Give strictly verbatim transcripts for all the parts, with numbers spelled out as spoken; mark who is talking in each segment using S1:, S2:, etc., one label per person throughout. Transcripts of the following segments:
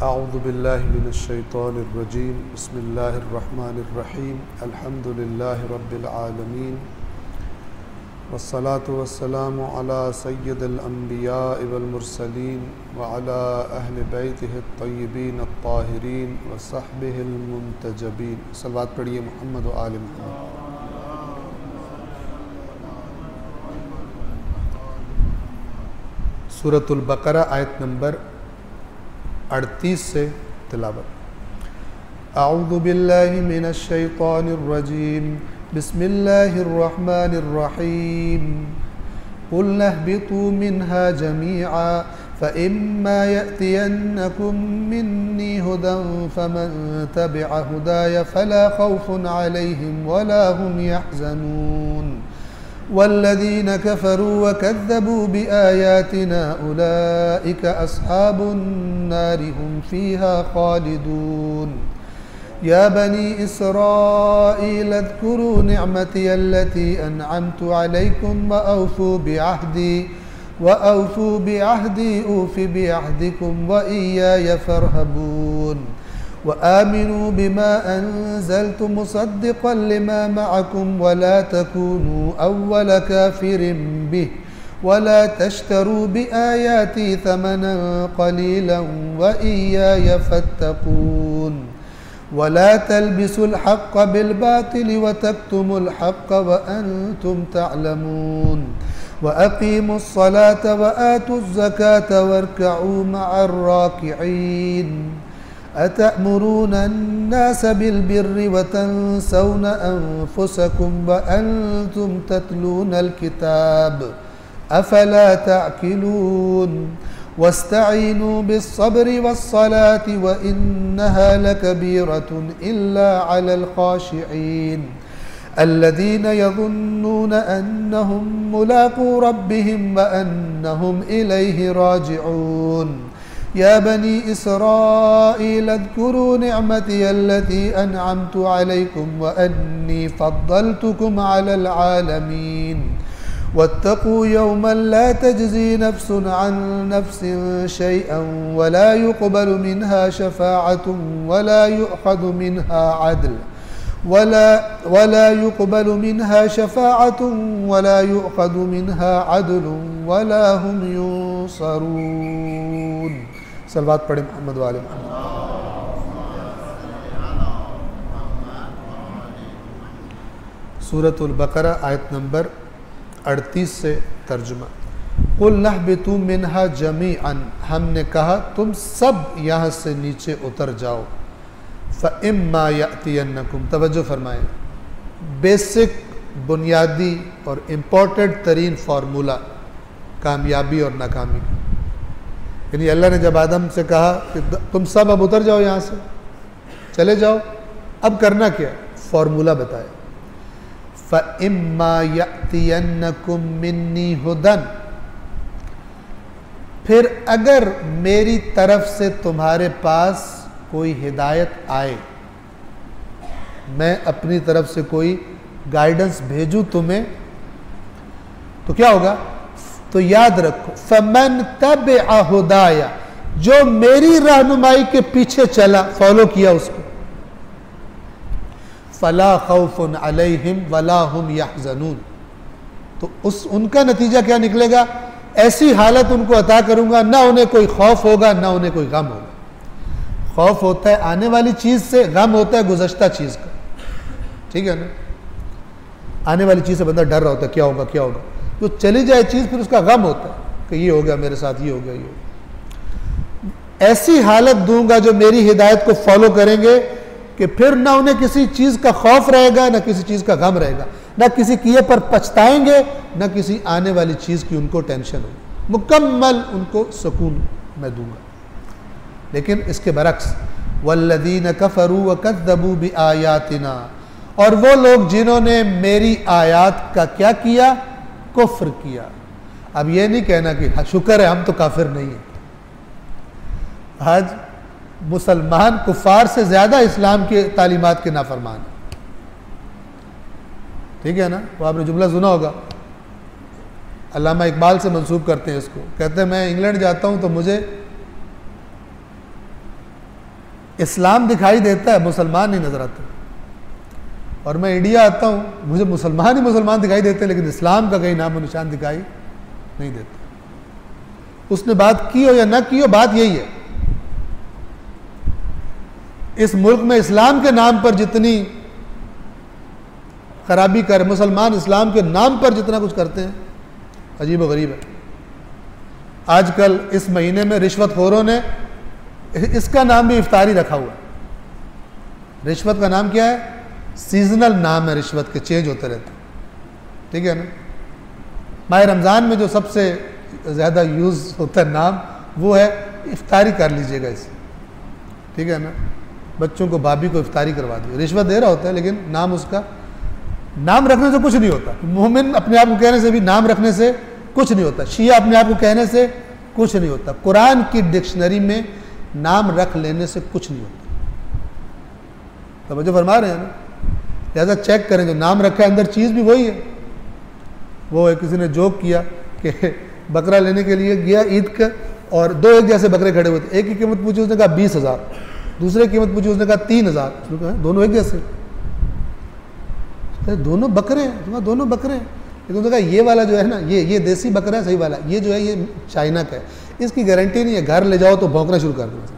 S1: अऊज़ु बिल्लाहि मिनश शैतानिर रजीम बिस्मिल्लाहिर रहमानिर रहीम अल्हम्दुलिल्लाहि रब्बिल आलमीन वस्सलातु वस्सलामु अला सय्यिदिल अंबिया'i वल मुरसलीन व अला अहलि बैतिहि अत्तय्यिबीन अत्ताहिरीन व सहबिहिल मुंतजबीन। सल्लल्लाहु पढ़िए मोहम्मद व आले मोहम्मद। सूरतुल बकरा आयत नंबर अड़तीस से तिलावत। अऊज़ु बिल्लाहि मिनश शैतानिर रजीम बिस्मिल्लाहिर रहमानिर रहीम कुल नहबितू मिन्हा जमीआ फ़इम्मा यअतियन्नकुम मिन्नी हुदन फ़मन तबिअ हुदाय फ़ला खौफ़ुन अलैहिम वला हुम यहज़नून वल्लज़ीन कफ़रू वकज़्ज़बू बिआयातिना उलाइका अस्हाबुन नारि हुम फ़ीहा ख़ालिदून। या बनी इस्राईल अज़्कुरू निअमती अल्लती अनअमतु अलैकुम व औफ़ू बिअहदी व औफ़ू बिअहदी ऊफ़ि बिअहदिकुम व इय्याय फ़र्हबून व आमिनू बिमा अंज़लतु मुसद्दिक़न लिमा मअकुम वला तकूनू अव्वल काफ़िरिन बिहि वला तश्तरू बिआयाती थमनन क़लीलन व इय्याय फ़त्तक़ून वला तल्बिसुल हक़्क़ बिलबातिल व तक्तुमुल हक़्क़ व अंतुम तअलमून व अक़ीमुस सलात व आतुज़ ज़कात वरकऊ मअर राकिईन। अतअमुरून अन्नास बिलबिर्रि व तंसौन अनफुसकुम व अंतुम ततलूनल किताब अफला तअकिलून वस्तईनू बिस्सब्रि वस्सलाति व इन्नहा लकबीरतुन इल्ला अलल खाशिईन अल्लज़ीन यज़ुन्नून अन्नहुम मुलाक़ू रब्बिहिम व अन्नहुम इलैहि राजिऊन। या बनी इस्राईल अज़्कुरू निअमती अल्लती अनअमतु अलैकुम व अन्नी फ़द्दलतुकुम अलल आलमीन वत्तक़ू यौमन ला तजज़ी नफ्सुन अन नफ्सिन शैअन वला युक़बलु मिन्हा शफ़ाअतुन वला युअख़ज़ु मिन्हा अदल वला वला युक़बलु मिन्हा शफ़ाअतुन वला युअख़ज़ु मिन्हा अदलुन वला हुम युंसरून। सल्लल्लाहु पढ़े मोहम्मद वाले मोहम्मद। सूरतुल बकरा आयत नंबर अड़तीस से तर्जुमा। कुल नहबितू मिन्हा जमीअन, हमने कहा तुम सब यहाँ से नीचे उतर जाओ। फ़इम्मा यअतियन्नकुम, तवज्जो फरमाएं, बेसिक बुनियादी और इम्पोर्टेंट तरीन फार्मूला कामयाबी और नाकामी। यानी अल्लाह ने जब आदम से कहा कि तुम सब अब उतर जाओ, यहाँ से चले जाओ, अब करना क्या, फार्मूला बताया। फ़इम्मा यअतियन्नकुम मिन्नी हुदन, फिर अगर मेरी तरफ से तुम्हारे पास कोई हिदायत आए, मैं अपनी तरफ से कोई गाइडेंस भेजूं तुम्हें, तो क्या होगा, तो याद रखो फमन तबिअ हुदाया, जो मेरी रहनुमाई के पीछे चला, फॉलो किया उसको, फला खौफुन अलैहिम वला हुम यहज़नून, तो उस उनका नतीजा क्या निकलेगा, ऐसी हालत उनको अता करूंगा, ना उन्हें कोई खौफ होगा ना उन्हें कोई गम होगा। खौफ होता है आने वाली चीज से, गम होता है गुज़श्ता चीज का, ठीक है ना। आने वाली चीज से बंदा डर रहा होता है, क्या होगा क्या होगा, जो चली जाए चीज फिर उसका गम होता है कि ये हो गया मेरे साथ, ये हो गया ये हो गया। ऐसी हालत दूंगा जो मेरी हिदायत को फॉलो करेंगे कि फिर ना उन्हें किसी चीज का खौफ रहेगा ना किसी चीज का गम रहेगा, ना किसी किए पर पछताएंगे ना किसी आने वाली चीज की उनको टेंशन होगी, मुकम्मल उनको सुकून मैं दूंगा। लेकिन इसके बरक्स वल्लज़ीन कफ़रू वकज़्ज़बू बिआयातिना, और वो लोग जिन्होंने मेरी आयात का क्या किया, कुफ्र किया। अब ये नहीं कहना कि हाँ शुक्र है हम तो काफिर नहीं है। आज मुसलमान कुफार से ज्यादा इस्लाम के तालीमात के नाफरमान है, ठीक है ना। वो आपने जुमला सुना होगा, अल्लामा इकबाल से मंसूब करते हैं इसको, कहते हैं मैं इंग्लैंड जाता हूँ तो मुझे इस्लाम दिखाई देता है, मुसलमान नहीं नजर आते। और मैं इंडिया आता हूँ, मुझे मुसलमान ही मुसलमान दिखाई देते हैं, लेकिन इस्लाम का कहीं नामो निशान दिखाई नहीं देता। उसने बात की हो या ना की हो, बात यही है, इस मुल्क में इस्लाम के नाम पर जितनी खराबी कर, मुसलमान इस्लाम के नाम पर जितना कुछ करते हैं, अजीब व गरीब है। आजकल इस महीने में रिश्वतखोरों ने इसका नाम भी इफ्तारी रखा हुआ है। रिश्वत का नाम क्या है? सीजनल नाम है रिश्वत के, चेंज होते रहते हैं, ठीक है ना। माह रमज़ान में जो सबसे ज़्यादा यूज़ होता है नाम, वो है इफ्तारी कर लीजिएगा इसे, ठीक है ना। बच्चों को, भाभी को इफ्तारी करवा दी, रिश्वत दे रहा होता है, लेकिन नाम उसका, नाम रखने से कुछ नहीं होता। मोमिन अपने आप को कहने से भी, नाम रखने से कुछ नहीं होता। शिया अपने आप को कहने से कुछ नहीं होता। कुरान की डिक्शनरी में नाम रख लेने से कुछ नहीं होता। तो मुझे फरमा रहे हैं ना, लिहाजा चेक करें, जो नाम रखा है अंदर चीज़ भी वही है। वो है, किसी ने जोक किया कि बकरा लेने के लिए गया ईद का, और दो एक जैसे बकरे खड़े हुए थे। एक की कीमत पूछी, उसने कहा बीस हज़ार, दूसरे की कीमत पूछी, उसने कहा तीन हज़ार। दोनों एक जैसे, दोनों बकरे हैं, दोनों बकरे हैं। लेकिन उसने कहा ये वाला जो है ना, ये ये देसी बकरा है, सही वाला, ये जो है ये चाइना का है, इसकी गारंटी नहीं है, घर ले जाओ तो भौंकना शुरू कर देना।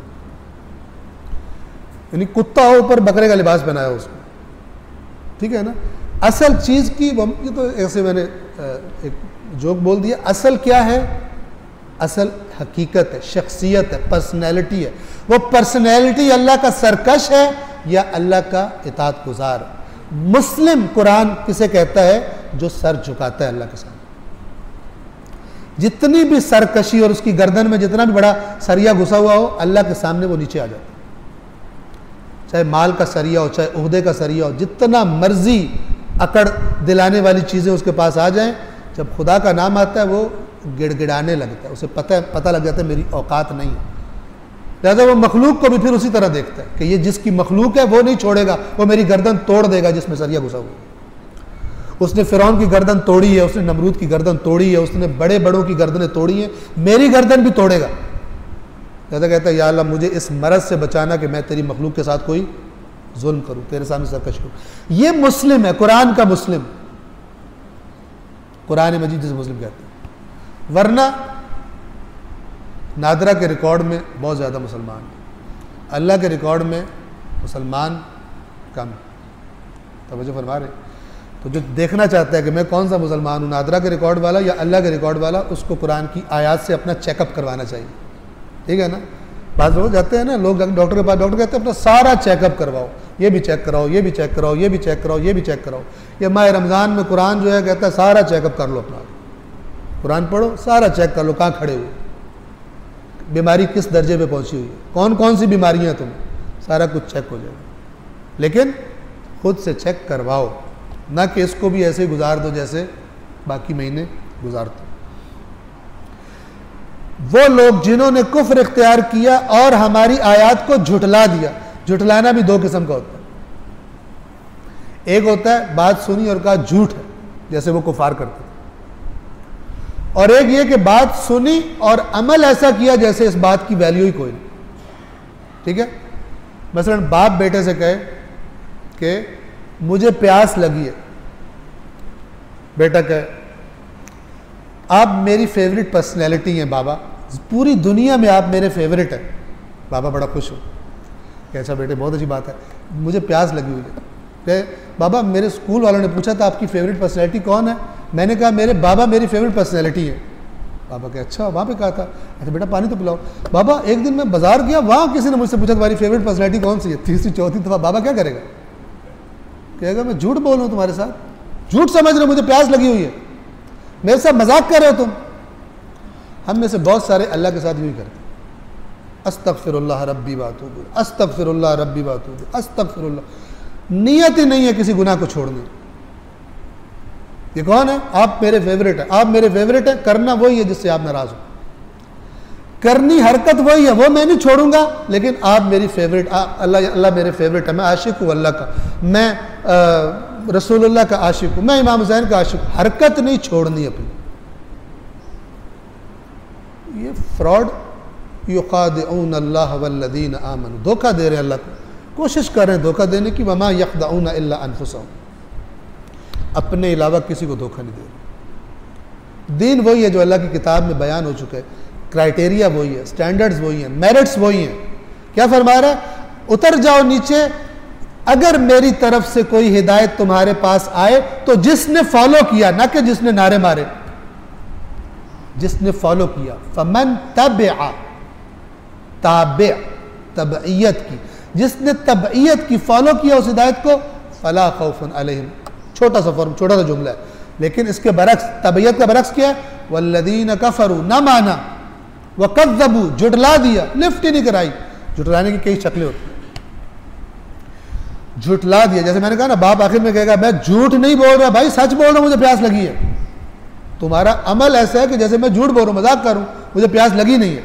S1: यानी कुत्ता हो ऊपर बकरे का लिबास पहनाया उसको, ठीक है ना। असल चीज़ की, ये तो ऐसे मैंने एक जोक बोल दिया। असल क्या है? असल हकीकत है, शख्सियत है, पर्सनैलिटी है। वो पर्सनैलिटी अल्लाह का सरकश है या अल्लाह का इताअत गुजार। मुस्लिम कुरान किसे कहता है? जो सर झुकाता है अल्लाह के सामने। जितनी भी सरकशी और उसकी गर्दन में जितना भी बड़ा सरिया घुसा हुआ हो, अल्लाह के सामने वो नीचे आ जाता है। चाहे माल का सरिया हो, चाहे ओहदे का सरिया हो, जितना मर्जी अकड़ दिलाने वाली चीज़ें उसके पास आ जाएं, जब खुदा का नाम आता है वो गिड़गिड़ाने लगता है। उसे पता पता लग जाता है मेरी औकात नहीं है। लिहाजा वो मखलूक को भी फिर उसी तरह देखता है कि ये जिसकी मखलूक है वो नहीं छोड़ेगा, वो मेरी गर्दन तोड़ देगा जिसमें सरिया घुसा हुआ। उसने फिरौन की गर्दन तोड़ी है, उसने नमरूद की गर्दन तोड़ी है, उसने बड़े बड़ों की गर्दनें तोड़ी हैं, मेरी गर्दन भी तोड़ेगा। लिहाजा कहता है या अल्लाह मुझे इस मरज से बचाना कि मैं तेरी मखलूक के साथ कोई जुल्म करूं, तेरे सामने सरकश करूं। ये मुस्लिम है, कुरान का मुस्लिम, कुरान मजीद जिसे मुस्लिम कहते हैं। वरना नादरा के रिकॉर्ड में बहुत ज़्यादा मुसलमान, अल्लाह के रिकॉर्ड में मुसलमान कम। तवज्जो फरमा रहे। तो जो देखना चाहता है कि मैं कौन सा मुसलमान हूँ, नादरा के रिकॉर्ड वाला या अल्लाह के रिकॉर्ड वाला, उसको कुरान की आयत से अपना चेकअप करवाना चाहिए, ठीक है ना। बाद लोग जाते हैं ना, लोग डॉक्टर के पास, डॉक्टर कहते हैं अपना सारा चेकअप करवाओ, ये भी चेक कराओ, ये भी चेक कराओ, ये भी चेक कराओ, ये भी चेक कराओ। ये माह रमज़ान में कुरान जो है कहता है सारा चेकअप कर लो अपना, कुरान पढ़ो, सारा चेक कर लो, कहाँ खड़े हुए, बीमारी किस दर्जे पे पहुंची हुई है, कौन कौन सी बीमारियां तुम्हें, सारा कुछ चेक हो जाएगा। लेकिन खुद से चेक करवाओ, ना कि इसको भी ऐसे ही गुजार दो जैसे बाकी महीने गुजारते। वो लोग जिन्होंने कुफ्र इख्तियार किया और हमारी आयत को झुटला दिया। झुटलाना भी दो किस्म का होता है। एक होता है बात सुनी और कहा झूठ है, जैसे वो कुफार करते थे, और एक ये कि बात सुनी और अमल ऐसा किया जैसे इस बात की वैल्यू ही कोई नहीं, ठीक है। मसलन बाप बेटे से कहे कि मुझे प्यास लगी है, बेटा कहे आप मेरी फेवरेट पर्सनैलिटी हैं बाबा, पूरी दुनिया में आप मेरे फेवरेट हैं। बाबा बड़ा खुश हो, कैसा बेटे, बहुत अच्छी बात है, मुझे प्यास लगी हुई है। कहे बाबा मेरे स्कूल वालों ने पूछा था आपकी फेवरेट पर्सनैलिटी कौन है, मैंने कहा मेरे बाबा मेरी फेवरेट पर्सनैलिटी है। बाबा कहे अच्छा वहाँ पे कहा था, अच्छा बेटा पानी तो पिलाओ। बाबा एक दिन मैं बाजार गया, वहाँ किसी ने मुझसे पूछा तुम्हारी फेवरेट पर्सनैलिटी कौन सी है, तीसरी चौथी दफा बाबा क्या करेगा, कहेगा मैं झूठ बोल रहा हूँ तुम्हारे साथ, झूठ समझ रहे हो, मुझे प्यास लगी हुई है, मेरे साथ मजाक कर रहे हो तुम। हम में से बहुत सारे अल्लाह के साथ यूँ ही करते, अस्तगफिरुल्लाह रब्बी वातूबु, अस्तगफिरुल्लाह रब्बी वातूबु, अस्तगफिरुल्लाह। नियत ही नहीं है किसी गुनाह को छोड़ने। ये कौन है, आप मेरे फेवरेट है, आप मेरे फेवरेट है, करना वही है जिससे आप नाराज हो, करनी हरकत वही है, वो मैं नहीं छोड़ूंगा, लेकिन आप मेरी फेवरेट, आप अल्लाह अल्लाह मेरे फेवरेट है, मैं आशिक हूँ अल्लाह का, मैं आ, रसूलुल्लाह का आशिक हूँ, मैं इमाम हुसैन का आशिक हूँ, हरकत नहीं छोड़नी अपनी। ये फ्रॉड युखादिऊन अल्लाह वल्लदीन आमनू, धोखा दे रहे हैं अल्लाह को, कोशिश कर रहे हैं धोखा देने की। वमा यखदऊन इल्ला अनफुसहुम, अपने अलावा किसी को धोखा नहीं दे रहे। दीन वही है जो अल्लाह की किताब में बयान हो चुका है, क्राइटेरिया वही है, स्टैंडर्ड्स वही हैं, मेरिट्स वही हैं। क्या फरमा रहा है? उतर जाओ नीचे, अगर मेरी तरफ से कोई हिदायत तुम्हारे पास आए तो जिसने फॉलो किया, ना कि जिसने नारे मारे, जिसने फॉलो किया। फमन तबआ, ताबे तबइयत की, जिसने तबइयत की, फॉलो किया उस हिदायत को, फला खौफुन अलैहिम, छोटा सा फॉर्म, छोटा सा जुमला है, लेकिन इसके बरक्स, तबइयत का बरक्स क्या है? वल्लदीन कफरू, ना माना, वकज़्ज़बू, जुटला दिया, लिफ्ट ही नहीं कराई। जुटलाने की कई शक्लें होती हैं, झुटला दिया। जैसे मैंने कहा ना, बाप आखिर में कहेगा मैं झूठ नहीं बोल रहा भाई, सच बोल रहा हूं, मुझे प्यास लगी है। तुम्हारा अमल ऐसा है कि जैसे मैं झूठ बोल रहा हूं, मजाक कर रहा हूं, मुझे प्यास लगी नहीं है।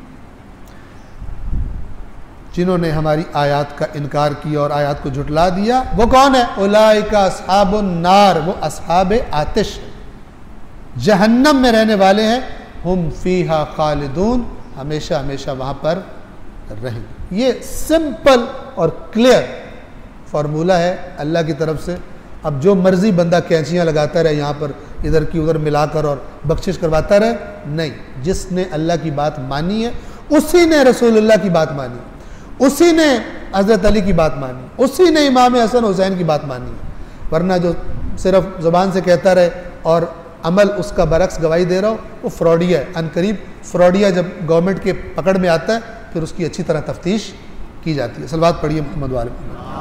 S1: जिन्होंने हमारी आयत का इनकार किया और आयत को झुटला दिया, वो कौन है? उलाइका अस्हाबुन नार, वो अस्हाब आतिश, जहन्नम में रहने वाले हैं। हुम फीहा खालिदून, हमेशा हमेशा वहां पर रहेंगे। ये सिंपल और क्लियर फार्मूला है अल्लाह की तरफ से। अब जो मर्जी बंदा कैंचियाँ लगाता रहे यहाँ पर, इधर की उधर मिलाकर और बख्शिश करवाता रहे, नहीं। जिसने अल्लाह की बात मानी है, उसी ने रसूलुल्लाह की बात मानी, उसी ने हज़रत अली की बात मानी, उसी ने इमाम हसन हुसैन की बात मानी है। वरना जो सिर्फ ज़ुबान से कहता रहे और अमल उसका बरक्स गवाही दे रहा हो, वो फ्रॉडिया है। अनकरीब फ्रॉडिया जब गवर्नमेंट के पकड़ में आता है, फिर उसकी अच्छी तरह तफ्तीश की जाती है। सलवात पढ़िए मोहम्मद वाले।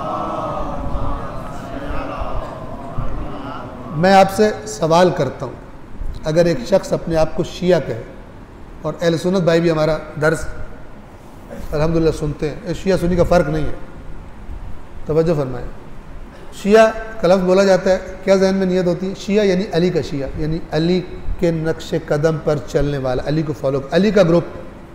S1: मैं आपसे सवाल करता हूँ, अगर एक शख्स अपने आप को शिया कहे, और अहले सुन्नत भाई भी हमारा दर्स अल्हम्दुलिल्लाह सुनते हैं, शिया सुन्नी का फ़र्क नहीं है, तवज्जो फरमाएं। शिया का लफ्ज़ बोला जाता है, क्या जहन में नियत होती है? शिया यानी अली का शिया, यानी अली के नक्शे कदम पर चलने वाला, अली को फॉलो, अली का ग्रुप।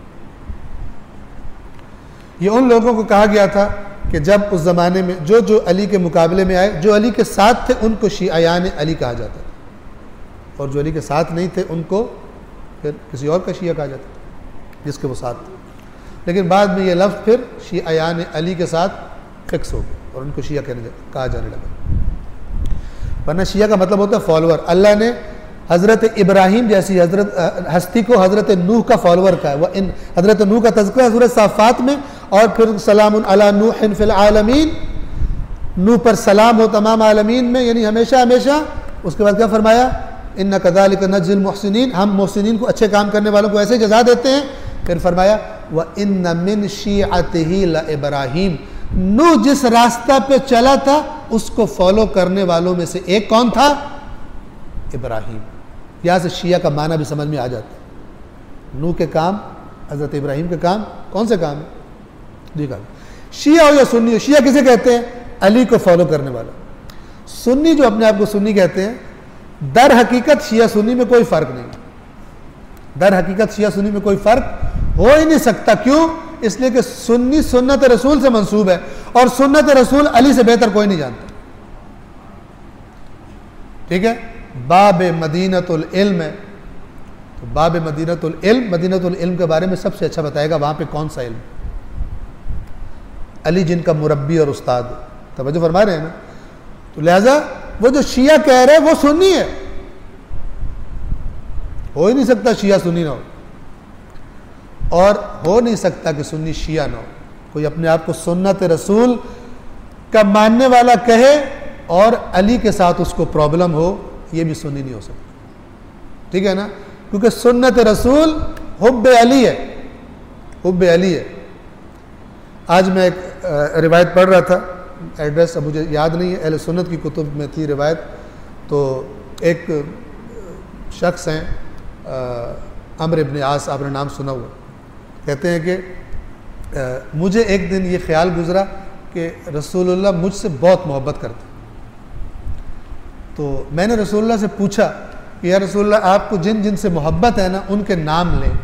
S1: ये उन लोगों को कहा गया था कि जब उस ज़माने में जो जो अली के मुकाबले में आए, जो अली के साथ थे, उनको शियायान अली कहा जाता था, और जो अली के साथ नहीं थे उनको फिर किसी और का शिया कहा जाता था, जिसके वो साथ थे। लेकिन बाद में ये लफ्ज़ फिर शियायान अली के साथ फिक्स हो गया और उनको शिया कहने कहा जाने लगा। वरना शिया का मतलब होता है फॉलोअर। अल्लाह ने हज़रत इब्राहीम जैसी हज़रत हस्ती को हज़रत नूह का फॉलोअर कहा है। वह इन हज़रत नूह का तज़किरा सूरह साफ़ात में, और फिर सलामुन अला नूहिन फिल आलमीन, नूह पर सलाम हो तमाम आलमीन में, यानी हमेशा हमेशा। उसके बाद क्या फरमाया? इन्ना कज़ालिका नज्ज़िल मुहसिनीन, हम मुहसिनीन को, अच्छे काम करने वालों को ऐसे जज़ा देते हैं। फिर फरमाया व इन्ना मिन शिअतिही ल इब्राहीम, नूह जिस रास्ता पे चला था उसको फॉलो करने वालों में से एक कौन था? इब्राहीम। यहाँ से शिया का माना भी समझ में आ जाता है। नूह के काम, हज़रत इब्राहीम के काम, कौन से काम है? देखा, शिया हो या सुन्नी हो। शिया किसे कहते हैं? अली को फॉलो करने वाला। सुन्नी जो अपने आप को सुन्नी कहते हैं, दर हकीकत शिया सुन्नी में कोई फ़र्क नहीं। दर हकीकत शिया सुन्नी में कोई फ़र्क हो ही नहीं सकता। क्यों? इसलिए कि सुन्नी सुन्नत रसूल से मंसूब है, और सुन्नत रसूल अली से बेहतर कोई नहीं जानता। ठीक है? बाब मदीनतुल इल्म है, तो बाब मदीनतुल इल्म, मदीनतुल इल्म के बारे में सबसे अच्छा बताएगा वहां पे कौन सा इल्म। अली जिनका मुरब्बी और उस्ताद, तवज्जो फरमा रहे हैं ना। तो लिहाजा वो जो शिया कह रहे हैं वो सुन्नी है, हो ही नहीं सकता शिया सुन्नी ना हो, और हो नहीं सकता कि सुन्नी शिया ना हो। कोई अपने आप को सुन्नत रसूल का मानने वाला कहे और अली के साथ उसको प्रॉब्लम हो, ये भी सुन्नी नहीं हो सकता। ठीक है ना? क्योंकि सुन्नत रसूल हुब्ब अली है, हुब्ब अली है। आज मैं एक रिवायत पढ़ रहा था, एड्रेस अब मुझे याद नहीं है, अहले सुन्नत की कुतुब में थी रिवायत। तो एक शख्स हैं अम्र इब्न आस, आपने नाम सुना हुआ, कहते हैं कि मुझे एक दिन ये ख्याल गुजरा कि रसूलुल्लाह मुझसे बहुत मोहब्बत करते। तो मैंने रसूलुल्लाह से पूछा कि या रसूलुल्लाह, आपको जिन जिन से मोहब्बत है ना, उनके नाम लें।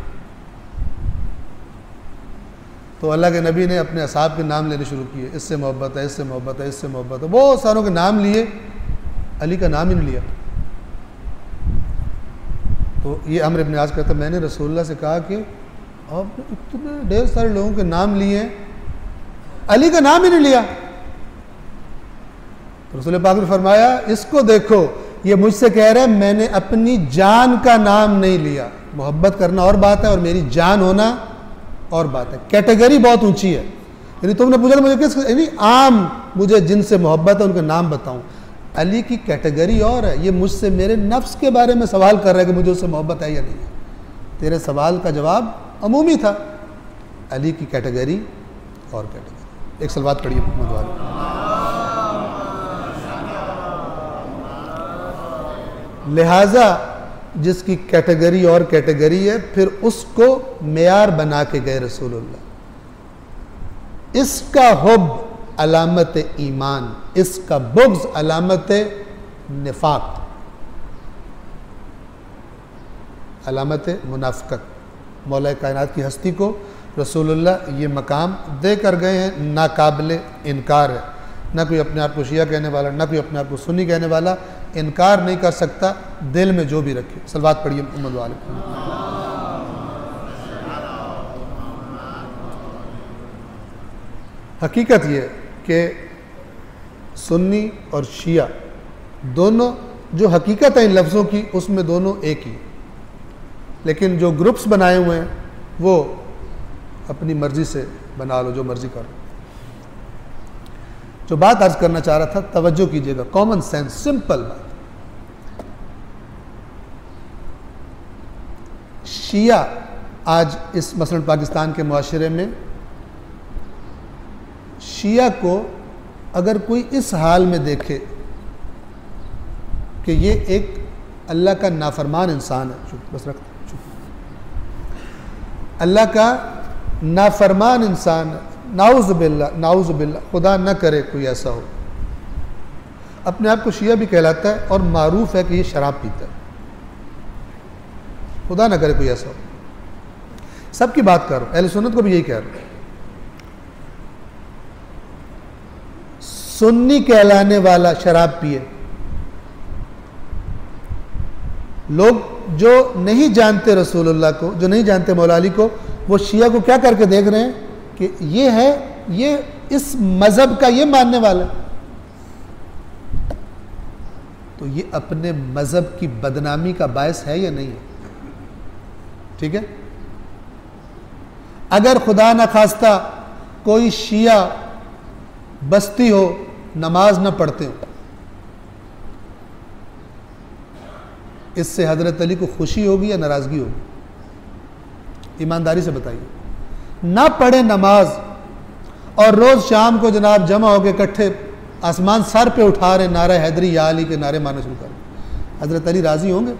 S1: तो अल्लाह के नबी ने अपने असहाब के नाम लेने शुरू किए, इससे मोहब्बत है, इससे मोहब्बत है, इससे मोहब्बत है, बहुत सारों के नाम लिए, अली का नाम ही नहीं लिया। तो ये अम्र इब्न आस कहता, मैंने रसूलुल्लाह से कहा कि आपने इतने ढेर सारे लोगों के नाम लिए हैं, अली का नाम ही नहीं लिया। तो रसूल पाक ने फरमाया, इसको देखो, ये मुझसे कह रहे हैं मैंने अपनी जान का नाम नहीं लिया। मोहब्बत करना और बात है और मेरी जान होना और बात है। कैटेगरी बहुत ऊंची है। यानी तुमने पूछा मुझे किस, यानी आम मुझे जिनसे मोहब्बत है उनके नाम बताऊं। अली की कैटेगरी और है। ये मुझसे मेरे नफ्स के बारे में सवाल कर रहा है कि मुझे उससे मोहब्बत है या नहीं है। तेरे सवाल का जवाब अमूमी था। अली की कैटेगरी और कैटेगरी। एक सलवात पढ़िए मोहम्मद वाले। लिहाजा जिसकी कैटेगरी और कैटेगरी है, फिर उसको मेयार बना के गए रसूलुल्लाह। इसका हुब अलामत ईमान, इसका बुग़्ज़ अलामत निफाक, अलामत मुनाफ़िक़त। मौला कायनात की हस्ती को रसूलुल्लाह ये मकाम दे कर गए हैं, ना काबिल इनकार है। ना कोई अपने आप को शिया कहने वाला, ना कोई अपने आप को सुन्नी कहने वाला इनकार नहीं कर सकता, दिल में जो भी रखे। सलवात पढ़िए मोहम्मद वाले। हकीकत ये कि सुन्नी और शिया दोनों जो हकीकत है इन लफ्ज़ों की, उसमें दोनों एक ही, लेकिन जो ग्रुप्स बनाए हुए हैं वो अपनी मर्ज़ी से बना लो, जो मर्ज़ी करो। जो बात अर्ज़ करना चाह रहा था, तवज्जो कीजिएगा, कॉमन सेंस, सिंपल बात। शिया आज इस मसलन पाकिस्तान के मुआशरे में शिया को अगर कोई इस हाल में देखे कि ये एक अल्लाह का नाफरमान इंसान है, चुप बस रख चुप, अल्लाह का नाफरमान इंसान है, नाउज़ बिल्लाह, नाउज़ बिल्लाह, खुदा न करे कोई ऐसा हो, अपने आप को शिया भी कहलाता है और मारूफ है कि ये शराब पीता है, खुदा न करे कोई ऐसा हो। सबकी बात कर रहा हूँ, अहले सुन्नत को भी यही कह रहा हूँ। सुन्नी कहलाने वाला शराब पिए, लोग जो नहीं जानते रसूलुल्लाह को, जो नहीं जानते मौला अली को, वो शिया को क्या करके देख रहे हैं कि ये है, ये इस मजहब का ये मानने वाला, तो ये अपने मजहब की बदनामी का बायस है या नहीं है? ठीक है। अगर खुदा न खास्ता कोई शिया बस्ती हो, नमाज न पढ़ते हो, इससे हजरत अली को खुशी होगी या नाराजगी होगी? ईमानदारी से बताइए। ना पढ़े नमाज और रोज शाम को जनाब जमा होकर इकट्ठे आसमान सर पे उठा रहे, नारा हैदरी या अली के नारे मारने शुरू कर, हजरत अली राजी होंगे?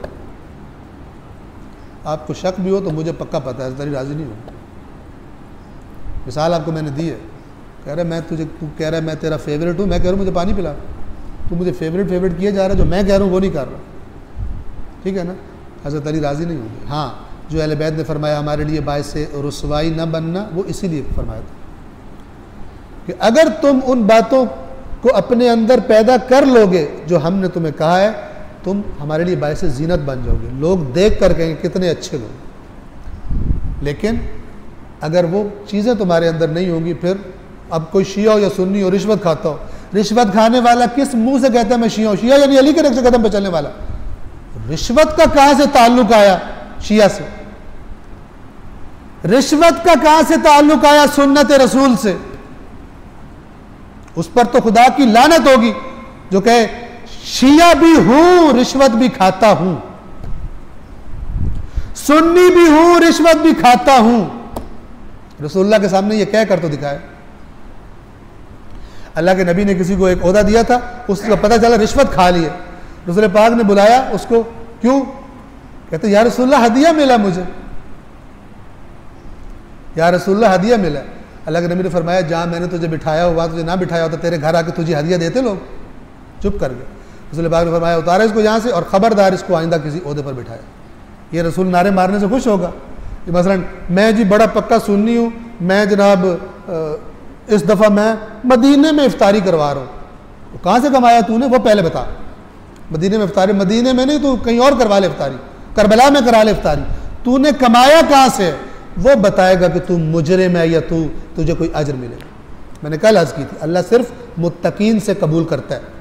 S1: आपको शक भी हो तो मुझे पक्का पता है हजरत अली राजी नहीं होंगे। मिसाल आपको मैंने दी है, कह रहा मैं तुझे, तू कह रहा है मैं तेरा फेवरेट हूँ, मैं कह रहा हूँ मुझे पानी पिला, तू मुझे फेवरेट फेवरेट किए जा रहा है, जो मैं कह रहा हूँ वो नहीं कर रहा, ठीक है ना? हजरत अली राज़ी नहीं होंगे। हाँ, जो अहले बैत ने फरमाया हमारे लिए बायस रुसवाई न बनना, वो इसीलिए फरमाया था कि अगर तुम उन बातों को अपने अंदर पैदा कर लोगे जो हमने तुम्हें कहा है, तुम हमारे लिए बायस जीनत बन जाओगे, लोग देख कर कहेंगे कितने अच्छे लोग। लेकिन अगर वो चीज़ें तुम्हारे अंदर नहीं होंगी, फिर अब कोई शिया हो या सुन्नी हो, रिश्वत खाता हो, रिश्वत खाने वाला किस मुंह से कहता है मैं शिया हूँ? शिया यानी अली के नक्शे कदम पर चलने वाला। रिश्वत का कहां से ताल्लुक आया शिया से? रिश्वत का कहां से ताल्लुक आया सुन्नत रसूल से? उस पर तो खुदा की लानत होगी जो कहे शिया भी हूं, रिश्वत भी खाता हूं, सुन्नी भी हूं, रिश्वत भी खाता हूं। रसूलुल्लाह के सामने ये कह कर तो दिखाए। अल्लाह के नबी ने किसी को एक ओहदा दिया था, उसका पता चला रिश्वत खा लिए, रसूल पाक ने बुलाया उसको, क्यों? कहते या रसूलुल्लाह हदिया मिला मुझे, या रसूलुल्लाह हदिया मिला। अल्लाह के नबी ने फरमाया जहां मैंने तुझे बिठाया हुआ, तुझे ना बिठाया होता तेरे घर आके तुझे हदिया देते लोग? चुप कर गए। रसूल पाक ने फरमाया उतारा इसको यहाँ से और ख़बरदार इसको आइंदा किसी ओहदे पर बिठाया। ये रसूल नारे मारने से खुश होगा कि मसलन मैं जी बड़ा पक्का सुन्नी हूँ, मैं जनाब इस दफ़ा मैं मदीने में इफ्तारी करवा रहा हूँ। तो कहाँ से कमाया तूने, वो पहले बता। मदीने में इफ्तारी, मदीने में नहीं तो कहीं और करवा ले इफ्तारी, करबला में करा ले इफ्तारी। तूने कमाया कहाँ से? वो बताएगा कि तू मुजरिम है या तू तुझे कोई अजर मिलेगा। मैंने कल अर्ज की थी, अल्लाह सिर्फ मुत्तकीन से कबूल करता है,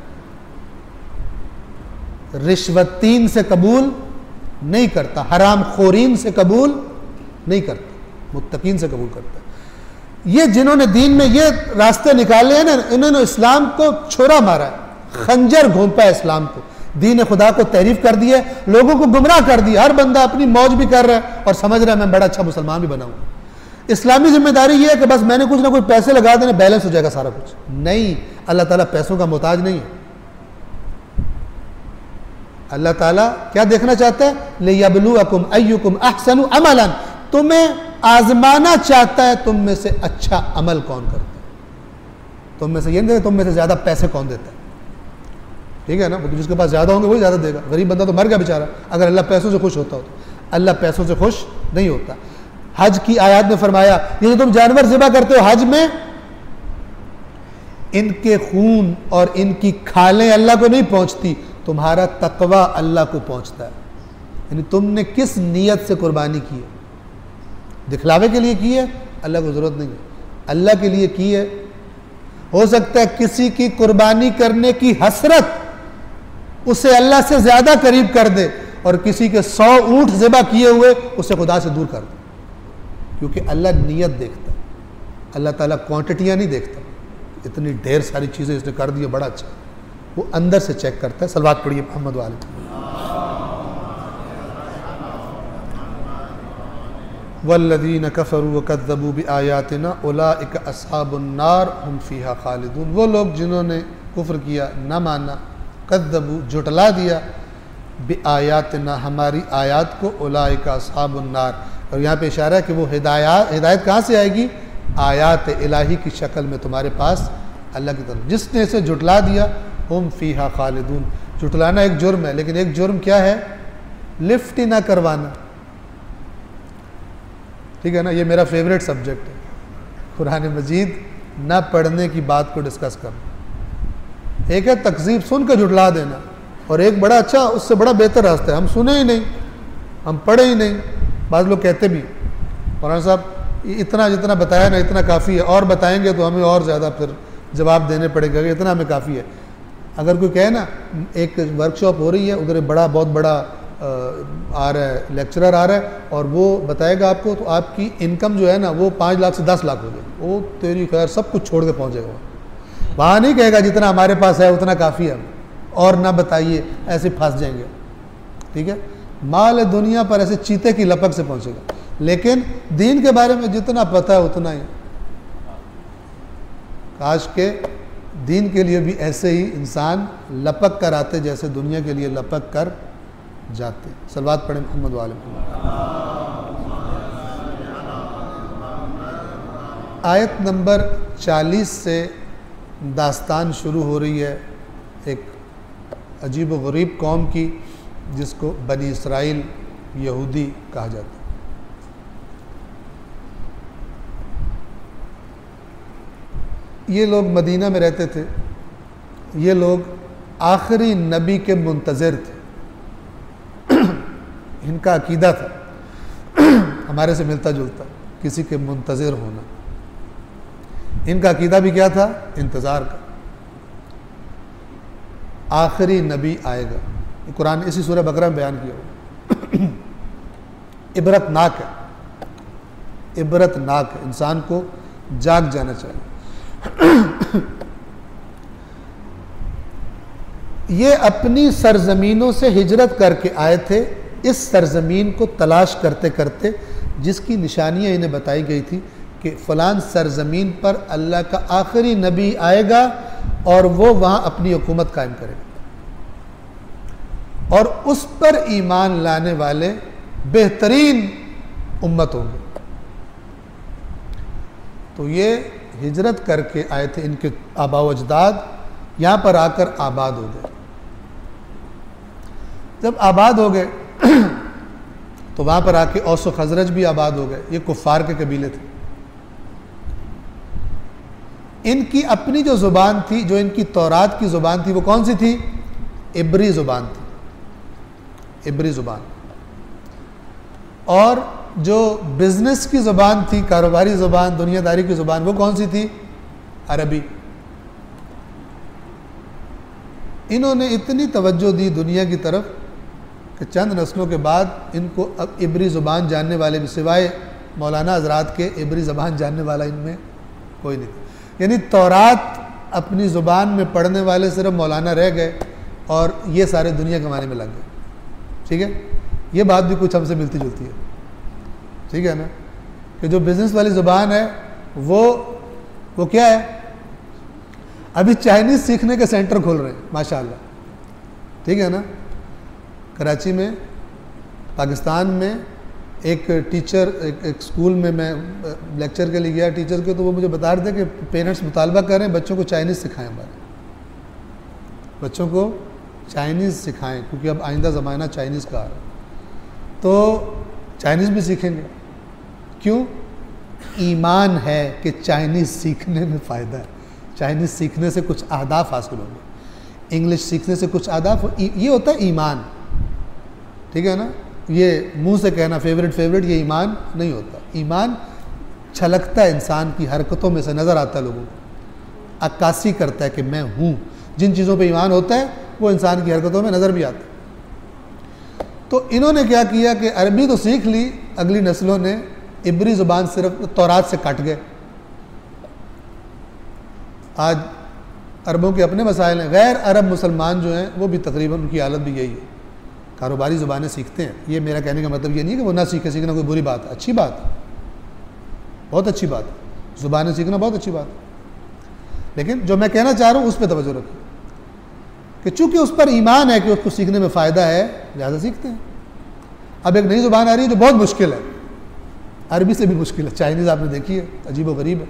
S1: रिश्वतीन से कबूल नहीं करता, हराम खोरीन से कबूल नहीं करता, मुत्तकीन से कबूल करता है। ये जिन्होंने दीन में ये रास्ते निकाले हैं ना, इन्होंने इस्लाम को छोरा मारा है, खंजर घोंपा है इस्लाम को, दीन खुदा को तहरीफ कर दिया, लोगों को गुमराह कर दिया। हर बंदा अपनी मौज भी कर रहा है और समझ रहा है मैं बड़ा अच्छा मुसलमान भी बनाऊँ। इस्लामी जिम्मेदारी ये है कि बस मैंने कुछ ना कुछ पैसे लगा देने, बैलेंस हो जाएगा सारा कुछ। नहीं, अल्लाह ताला पैसों का मोहताज नहीं है। अल्लाह ताला क्या देखना चाहता है? लियब्लुवकुम अय्युकुम अहसनु अमलन, तुम्हें आजमाना चाहता है तुम में से अच्छा अमल कौन करता है। तुम में से ये नहीं, तुम में से ज्यादा पैसे कौन देता है, ठीक है ना? जिसके पास ज्यादा होंगे वही ज्यादा देगा। गरीब बंदा तो मर गया बेचारा, अगर अल्लाह पैसों से खुश होता हो तो। अल्लाह पैसों से खुश नहीं होता। हज की आयत में फरमाया, ये जो तुम जानवर ज़िबा करते हो हज में, इनके खून और इनकी खालें अल्लाह को नहीं पहुंचती, तुम्हारा तकवा अल्लाह को पहुंचता है। यानी तुमने किस नीयत से कुर्बानी की है? दिखलावे के लिए की है? अल्लाह को ज़रूरत नहीं है, अल्लाह के लिए की है। हो सकता है किसी की कुर्बानी करने की हसरत उसे अल्लाह से ज़्यादा करीब कर दे, और किसी के सौ ऊँट ज़िबा किए हुए उसे खुदा से दूर कर दे, क्योंकि अल्लाह नीयत देखता है। अल्लाह ताला क्वांटिटियाँ नहीं देखता, इतनी ढेर सारी चीज़ें इसने कर दी है, बड़ा अच्छा, वो अंदर से चेक करता है। सलवात पढ़िए मोहम्मद वाले। वल्लज़ीन कफ़रू व कज़्ज़बू बिआयातिना उलाइका अस्हाबुन नार हुम फ़ीहा खालिदून। वो लोग जिन्होंने कुफ्र किया, न माना, कज़्ज़बू झुटला दिया, बिआयातिना हमारी आयात को, उलाइका अस्हाबुन नार। और यहाँ पे इशारा है कि वो हिदायत हिदायत कहाँ से आएगी? आयात इलाही की शक्ल में तुम्हारे पास अल्लाह की तरफ। जिसने इसे झुटला दिया, हुम फ़ीहा खालिदून। झुटलाना एक जुर्म है, लेकिन एक जुर्म क्या है? लिफ्ट ही ना करवाना, ठीक है ना? ये मेरा फेवरेट सब्जेक्ट है, कुरान मजीद ना पढ़ने की बात को डिस्कस करना। एक है तकज़ीब, सुन कर झुटला देना, और एक बड़ा अच्छा, उससे बड़ा बेहतर रास्ता है, हम सुने ही नहीं, हम पढ़े ही नहीं। बाज़ लोग कहते भी, मौलाना साहब इतना जितना बताया ना इतना काफ़ी है, और बताएंगे तो हमें और ज़्यादा फिर जवाब देने पड़ेगा, इतना हमें काफ़ी है। अगर कोई कहे ना एक वर्कशॉप हो रही है, उधर बड़ा बहुत बड़ा आ रहा है, लेक्चरर आ रहा है, और वो बताएगा आपको, तो आपकी इनकम जो है ना वो पाँच लाख से दस लाख हो जाएगी। वो तेरी खैर सब कुछ छोड़ के पहुँचेगा वहाँ। वहाँ नहीं कहेगा जितना हमारे पास है उतना काफ़ी है, और ना बताइए, ऐसे फंस जाएंगे, ठीक है? माल दुनिया पर ऐसे चीते की लपक से पहुँचेगा, लेकिन दीन के बारे में जितना पता है उतना ही। काश के दीन के लिए भी ऐसे ही इंसान लपक कर आते जैसे दुनिया के लिए लपक कर जाते। सलवात पढ़े मोहम्मद वाले। आयत नंबर चालीस से दास्तान शुरू हो रही है एक अजीब व गरीब कौम की, जिसको बनी इसराइल यहूदी कहा जाता है। ये लोग मदीना में रहते थे, ये लोग आखिरी नबी के मुंतज़िर थे। इनका अकीदा था हमारे से मिलता जुलता, किसी के मुंतज़िर होना। इनका अकीदा भी क्या था? इंतज़ार का, आखिरी नबी आएगा। कुरान इसी सूरह बकरा में बयान किया हुआ। इबरतनाक है, इबरतनाक है, इंसान को जाग जाना चाहिए। ये अपनी सरजमीनों से हिजरत करके आए थे, इस सरजमीन को तलाश करते करते, जिसकी निशानियां इन्हें बताई गई थी कि फ़लान सरजमीन पर अल्लाह का आखिरी नबी आएगा और वो वहाँ अपनी हुकूमत कायम करेगा, और उस पर ईमान लाने वाले बेहतरीन उम्मत होंगे। तो ये हिजरत करके आए थे, इनके आबा व अजदाद यहाँ पर आकर आबाद हो गए। जब आबाद हो गए तो वहाँ पर आके औस व खजरज भी आबाद हो गए। ये कुफ़ार के कबीले थे। इनकी अपनी जो ज़ुबान थी, जो इनकी तौरात की ज़ुबान थी, वो कौन सी थी? इब्री ज़ुबान थी, इब्री ज़ुबान। और जो बिजनेस की ज़ुबान थी, कारोबारी ज़ुबान, दुनियादारी की ज़ुबान, वो कौन सी थी? अरबी। इन्होंने इतनी तवज्जो दी दुनिया की तरफ कि चंद नस्लों के बाद इनको अब इब्री ज़ुबान जानने वाले भी, सिवाय मौलाना हजरात के, इब्री ज़ुबान जानने वाला इनमें कोई नहीं। यानी तौरात अपनी ज़ुबान में पढ़ने वाले सिर्फ मौलाना रह गए और ये सारे दुनिया कमाने में लग गए। ठीक है, ये बात भी कुछ हमसे मिलती जुलती है। ठीक है ना, कि जो बिज़नेस वाली ज़ुबान है वो वो क्या है, अभी चाइनीज़ सीखने के सेंटर खोल रहे हैं माशाल्लाह। ठीक है ना, कराची में, पाकिस्तान में एक टीचर, एक, एक स्कूल में मैं लेक्चर के लिए गया टीचर के, तो वो मुझे बता रहे थे कि पेरेंट्स मुतालबा कर रहे हैं बच्चों को चाइनीज़ सिखाएं, हमारे बच्चों को चाइनीज़ सिखाएं, क्योंकि अब आइंदा ज़माना चाइनीज़ का आ रहा है। तो चाइनीज़ भी सीखेंगे, क्यों? ईमान है कि चाइनीज़ सीखने में फ़ायदा है, चाइनीज़ सीखने से कुछ अहदाफ हासिल होंगे, इंग्लिश सीखने से कुछ अहदाफ, ये होता है ईमान। ठीक है ना, ये मुंह से कहना फेवरेट फेवरेट ये ईमान नहीं होता। ईमान छलकता है इंसान की हरकतों में से, नज़र आता है लोगों को, अक्कासी करता है कि मैं हूँ। जिन चीज़ों पे ईमान होता है वो इंसान की हरकतों में नज़र भी आता है। तो इन्होंने क्या किया कि अरबी तो सीख ली, अगली नस्लों ने इब्री ज़ुबान सिर्फ तौरात से कट गए। आज अरबों के अपने मसाइल हैं, गैर अरब मुसलमान जो हैं वो भी तकरीबन उनकी हालत भी यही है, कारोबारी ज़ुबानें सीखते हैं। ये मेरा कहने का मतलब ये नहीं है कि वो ना सीखे, सीखना कोई बुरी बात है, अच्छी बात है, बहुत अच्छी बात है, ज़ुबानें सीखना बहुत अच्छी बात है। लेकिन जो मैं कहना चाह रहा हूँ उस पर तवज्जो रखें कि चूँकि उस पर ईमान है कि उसको सीखने में फ़ायदा है, लिहाजा सीखते हैं। अब एक नई ज़ुबान आ रही है जो बहुत मुश्किल है, अरबी से भी मुश्किल है, चाइनीज़ आपने देखी है, अजीब व गरीब है,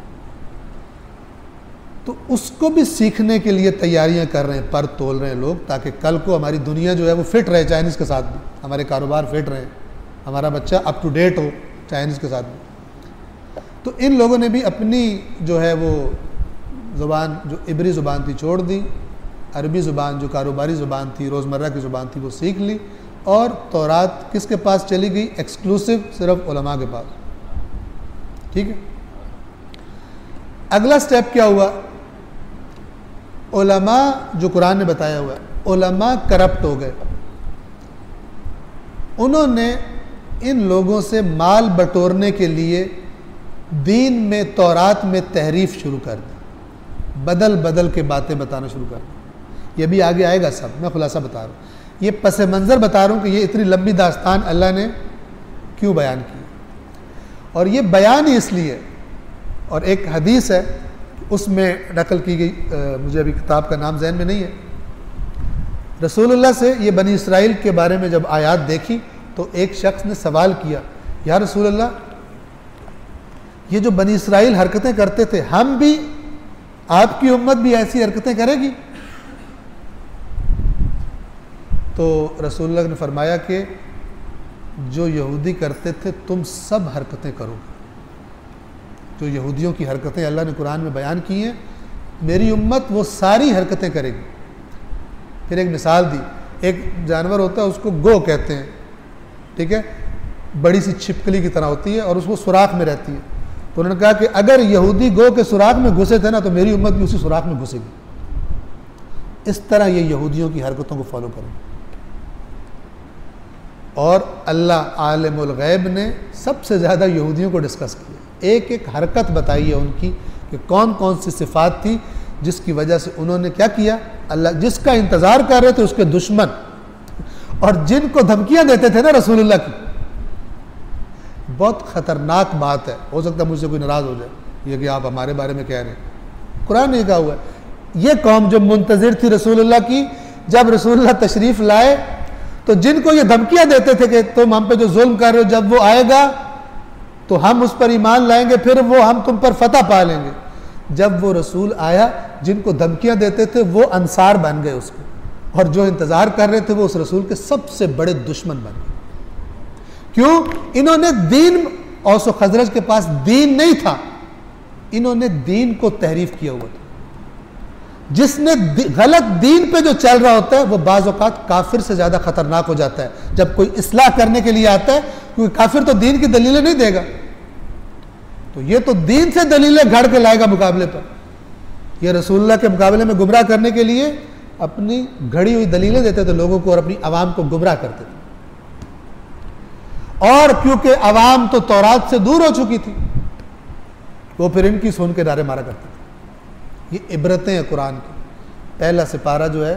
S1: तो उसको भी सीखने के लिए तैयारियां कर रहे हैं, पर तोल रहे हैं लोग, ताकि कल को हमारी दुनिया जो है वो फिट रहे चाइनीज़ के साथ भी, हमारे कारोबार फिट रहे, हमारा बच्चा अप टू डेट हो चाइनीज़ के साथ भी। तो इन लोगों ने भी अपनी जो है वो ज़ुबान, जो इब्री ज़ुबान थी, छोड़ दी, अरबी ज़ुबान जो कारोबारी ज़ुबान थी, रोज़मर्रा की ज़ुबान थी, वो सीख ली, और तौरात किसके पास चली गई? एक्सक्लूसिव सिर्फ उलमा के पास। ठीक है, अगला स्टेप क्या हुआ? उलमा, जो कुरान ने बताया हुआ है, उलमा करप्ट हो गए, उन्होंने इन लोगों से माल बटोरने के लिए दीन में, तौरात में तहरीफ शुरू कर दी, बदल बदल के बातें बताना शुरू कर दी। ये भी आगे आएगा सब, मैं खुलासा बता रहा हूँ, ये पस मंज़र बता रहा हूँ कि ये इतनी लंबी दास्तान अल्लाह ने क्यों बयान की, और ये बयान ही इसलिए, और एक हदीस है उसमें नकल की गई, आ, मुझे अभी किताब का नाम ज़हन में नहीं है, रसूलुल्लाह से ये बनी इसराइल के बारे में जब आयत देखी तो एक शख्स ने सवाल किया, या रसूलुल्लाह, ये जो बनी इसराइल हरकतें करते थे, हम भी, आपकी उम्मत भी ऐसी हरकतें करेगी? तो रसूलुल्लाह ने फरमाया कि जो यहूदी करते थे तुम सब हरकतें करोगे, जो यहूदियों की हरकतें अल्लाह ने कुरान में बयान की हैं, मेरी उम्मत वो सारी हरकतें करेगी। फिर एक मिसाल दी, एक जानवर होता है उसको गो कहते हैं, ठीक है, बड़ी सी छिपकली की तरह होती है और उसको सुराख में रहती है। तो उन्होंने कहा कि अगर यहूदी गो के सुराख में घुसे थे ना, तो मेरी उम्मत भी उसी सुराख में घुसेगी। इस तरह ये यहूदियों की हरकतों को फॉलो करेंगे। और अल्लाह आलिमुल गैब ने सबसे ज़्यादा यहूदियों को डिस्कस किया, एक एक हरकत बताई है उनकी कि कौन कौन सी सिफात थी जिसकी वजह से उन्होंने क्या किया, अल्लाह जिसका इंतज़ार कर रहे थे उसके दुश्मन, और जिनको धमकियां देते थे ना रसूलुल्लाह की, बहुत ख़तरनाक बात है, हो सकता है मुझसे कोई नाराज़ हो जाए ये कि आप हमारे बारे में कह रहे हैं, कुरान ने कहा हुआ है। ये कौम जो मुंतज़िर थी रसूलुल्लाह की, जब रसूलुल्लाह तशरीफ़ लाए तो जिनको ये धमकियां देते थे कि तुम हम पे जो जुल्म कर रहे हो, जब वो आएगा तो हम उस पर ईमान लाएंगे, फिर वो हम तुम पर फतह पा लेंगे। जब वो रसूल आया, जिनको धमकियां देते थे वो अंसार बन गए उसको, और जो इंतज़ार कर रहे थे वो उस रसूल के सबसे बड़े दुश्मन बन गए। क्यों? इन्होंने दीन, औस और खजरज के पास दीन नहीं था, इन्होंने दीन को तहरीफ किया हुआ था। जिसने गलत दीन पे जो चल रहा होता है वो बाज़ औक़ात काफिर से ज़्यादा खतरनाक हो जाता है जब कोई इस्लाह करने के लिए आता है, क्योंकि काफिर तो दीन की दलीलें नहीं देगा, तो ये तो दीन से दलीलें घड़ के लाएगा मुकाबले पर। ये रसूलुल्लाह के मुकाबले में गुमराह करने के लिए अपनी घड़ी हुई दलीलें देते थे लोगों को और अपनी आवाम को गुमराह करते थे। और क्योंकि आवाम तो तौरात से दूर हो चुकी थी, वो फिर इनकी सुन के नारे मारा करते थे। ये इबरतें हैं कुरान की। पहला सिपारा जो है,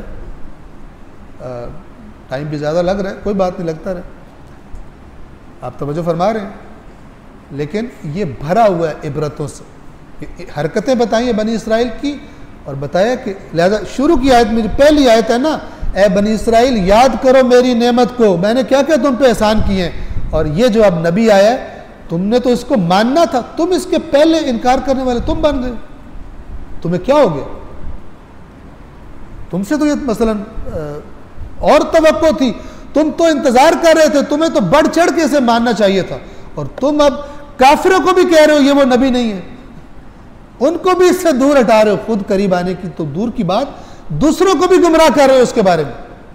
S1: टाइम भी ज़्यादा लग रहा है, कोई बात नहीं, लगता रहे, आप तवज्जो फरमा रहे हैं, लेकिन ये भरा हुआ है इबरतों से। हरकतें बताई हैं बनी इसराइल की और बताया कि लिहाजा शुरू की आयत में जो पहली आयत है ना, ए बनी इसराइल याद करो मेरी नेमत को, मैंने क्या क्या तुम पे एहसान किए हैं, और ये जो अब नबी आया है तुमने तो इसको मानना था, तुम इसके पहले इनकार करने वाले तुम बन गए, तुम्हें क्या हो गया? तुमसे तो ये मसलन और तवक्को थी, तुम तो इंतजार कर रहे थे, तुम्हें तो बढ़ चढ़ के इसे मानना चाहिए था, और तुम अब काफिरों को भी कह रहे हो ये वो नबी नहीं है, उनको भी इससे दूर हटा रहे हो, खुद करीब आने की तो दूर की बात, दूसरों को भी गुमराह कर रहे हो उसके बारे में।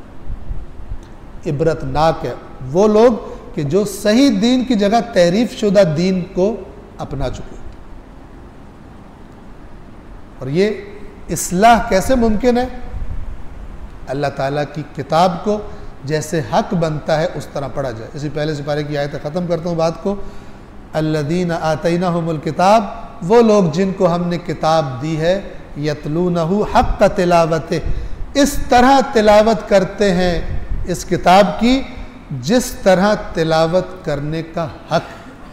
S1: इबरतनाक है वो लोग कि जो सही दीन की जगह तहरीफ शुदा दीन को अपना चुके। और ये इस्लाह कैसे मुमकिन है? अल्लाह ताला की किताब को जैसे हक बनता है उस तरह पढ़ा जाए। इसी पहले सिपारे की आयत ख़त्म करता हूँ बात को। अल्लदीना आतैनाहुमुल किताब, वो लोग जिनको हमने किताब दी है, यतलूनहु हक़्क़ तिलावते, इस तरह तिलावत करते हैं इस किताब की जिस तरह तिलावत करने का हक।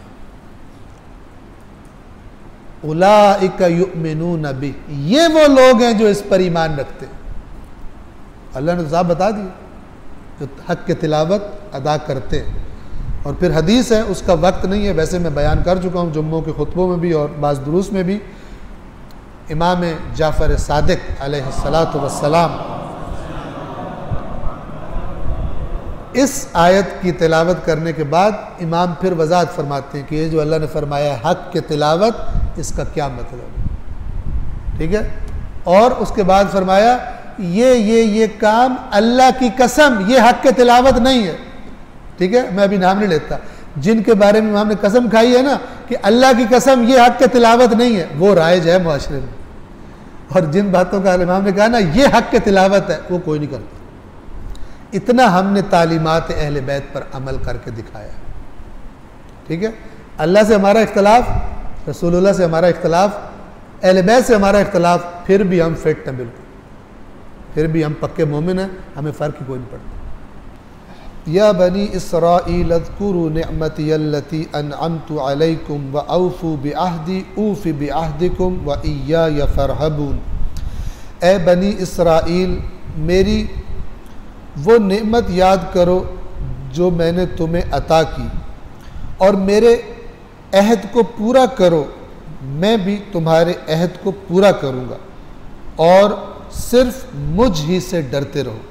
S1: उलाइका युमिनून बिह, ये वो लोग हैं जो इस पर ईमान रखते हैं। अल्लाह ने साहब बता दिया, जो हक के तिलावत अदा करते हैं। और फिर हदीस है, उसका वक्त नहीं है, वैसे मैं बयान कर चुका हूँ जुम्मों के खुतबों में भी और बाज़ दुरूस में भी। इमाम जाफ़र सादिक अलैहिस्सलातु वस्सलाम इस आयत की तिलावत करने के बाद इमाम फिर वजाहत फरमाते हैं कि ये जो अल्लाह ने फरमाया हक के तिलावत, इसका क्या मतलब है, ठीक है। और उसके बाद फरमाया ये ये ये काम अल्लाह की कसम, ये हक के तिलावत नहीं है, ठीक है। मैं अभी नाम नहीं लेता, जिनके बारे में इमाम ने कसम खाई है ना कि अल्लाह की कसम ये हक के तिलावत नहीं है, वो राइज है मुआशरे में। और जिन बातों का इमाम ने कहा ना ये हक के तिलावत है, वो कोई नहीं करता। इतना हमने तालीमात अहले बैत पर अमल करके दिखाया, ठीक है। अल्लाह से हमारा इख्तलाफ, रसूलुल्लाह से हमारा इख्तलाफ, अहले बैत से हमारा इख्तलाफ, फिर भी हम फिट हैं, बिल्कुल फिर भी हम पक्के मोमिन हैं, हमें फ़र्क ही कोई नहीं पड़ता। या बनी इसराईल अज़्कुरू निअमती अल्लती अनअमतु अलैकुम व औफू बिअहदी ऊफ़ि बिअहदिकुम व इय्याय फ़रहबून। ए बनी इसराईल, मेरी वो नेमत याद करो जो मैंने तुम्हें अता की, और मेरे अहद को पूरा करो, मैं भी तुम्हारे अहद को पूरा करूँगा, और सिर्फ मुझ ही से डरते रहो।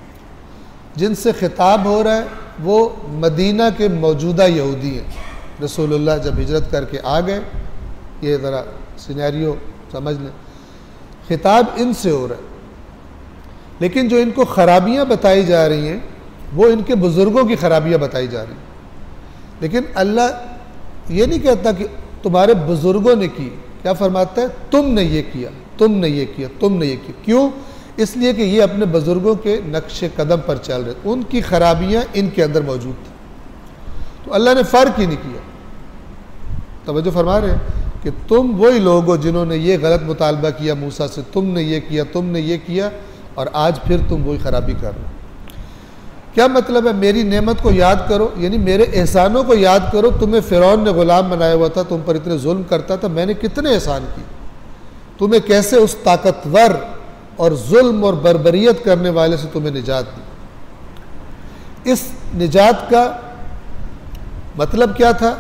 S1: जिनसे खिताब हो रहा है वो मदीना के मौजूदा यहूदी हैं। रसूलुल्लाह जब हिजरत करके आ गए, ये ज़रा सिनेरियो समझ लें, खिताब इनसे हो रहा है, लेकिन जो इनको खराबियाँ बताई जा रही हैं वो इनके बुज़ुर्गों की खराबियाँ बताई जा रही हैं। लेकिन अल्लाह ये नहीं कहता कि तुम्हारे बुज़ुर्गों ने की, क्या फरमाता है तुमने ये किया, तुमने ये किया, तुमने ये किया। क्यों? इसलिए कि ये अपने बुज़ुर्गों के नक्शे कदम पर चल रहे, उनकी खराबियाँ इनके अंदर मौजूद थी, तो अल्लाह ने फ़र्क ही नहीं किया। तवज्जो फरमा रहे हैं कि तुम वही लोग हो जिन्होंने ये गलत मुतालबा किया मूसा से, तुमने ये किया, तुमने ये किया, और आज फिर तुम वही खराबी कर रहे हो। क्या मतलब है? मेरी नेमत को याद करो, यानी मेरे एहसानों को याद करो। तुम्हें फ़िरौन ने ग़ुलाम बनाया हुआ था, तुम पर इतने जुल्म करता था, मैंने कितने एहसान किए, तुम्हें कैसे उस ताकतवर और जुल्म और बर्बरियत करने वाले से तुम्हें निजात दी। इस निजात का मतलब क्या था?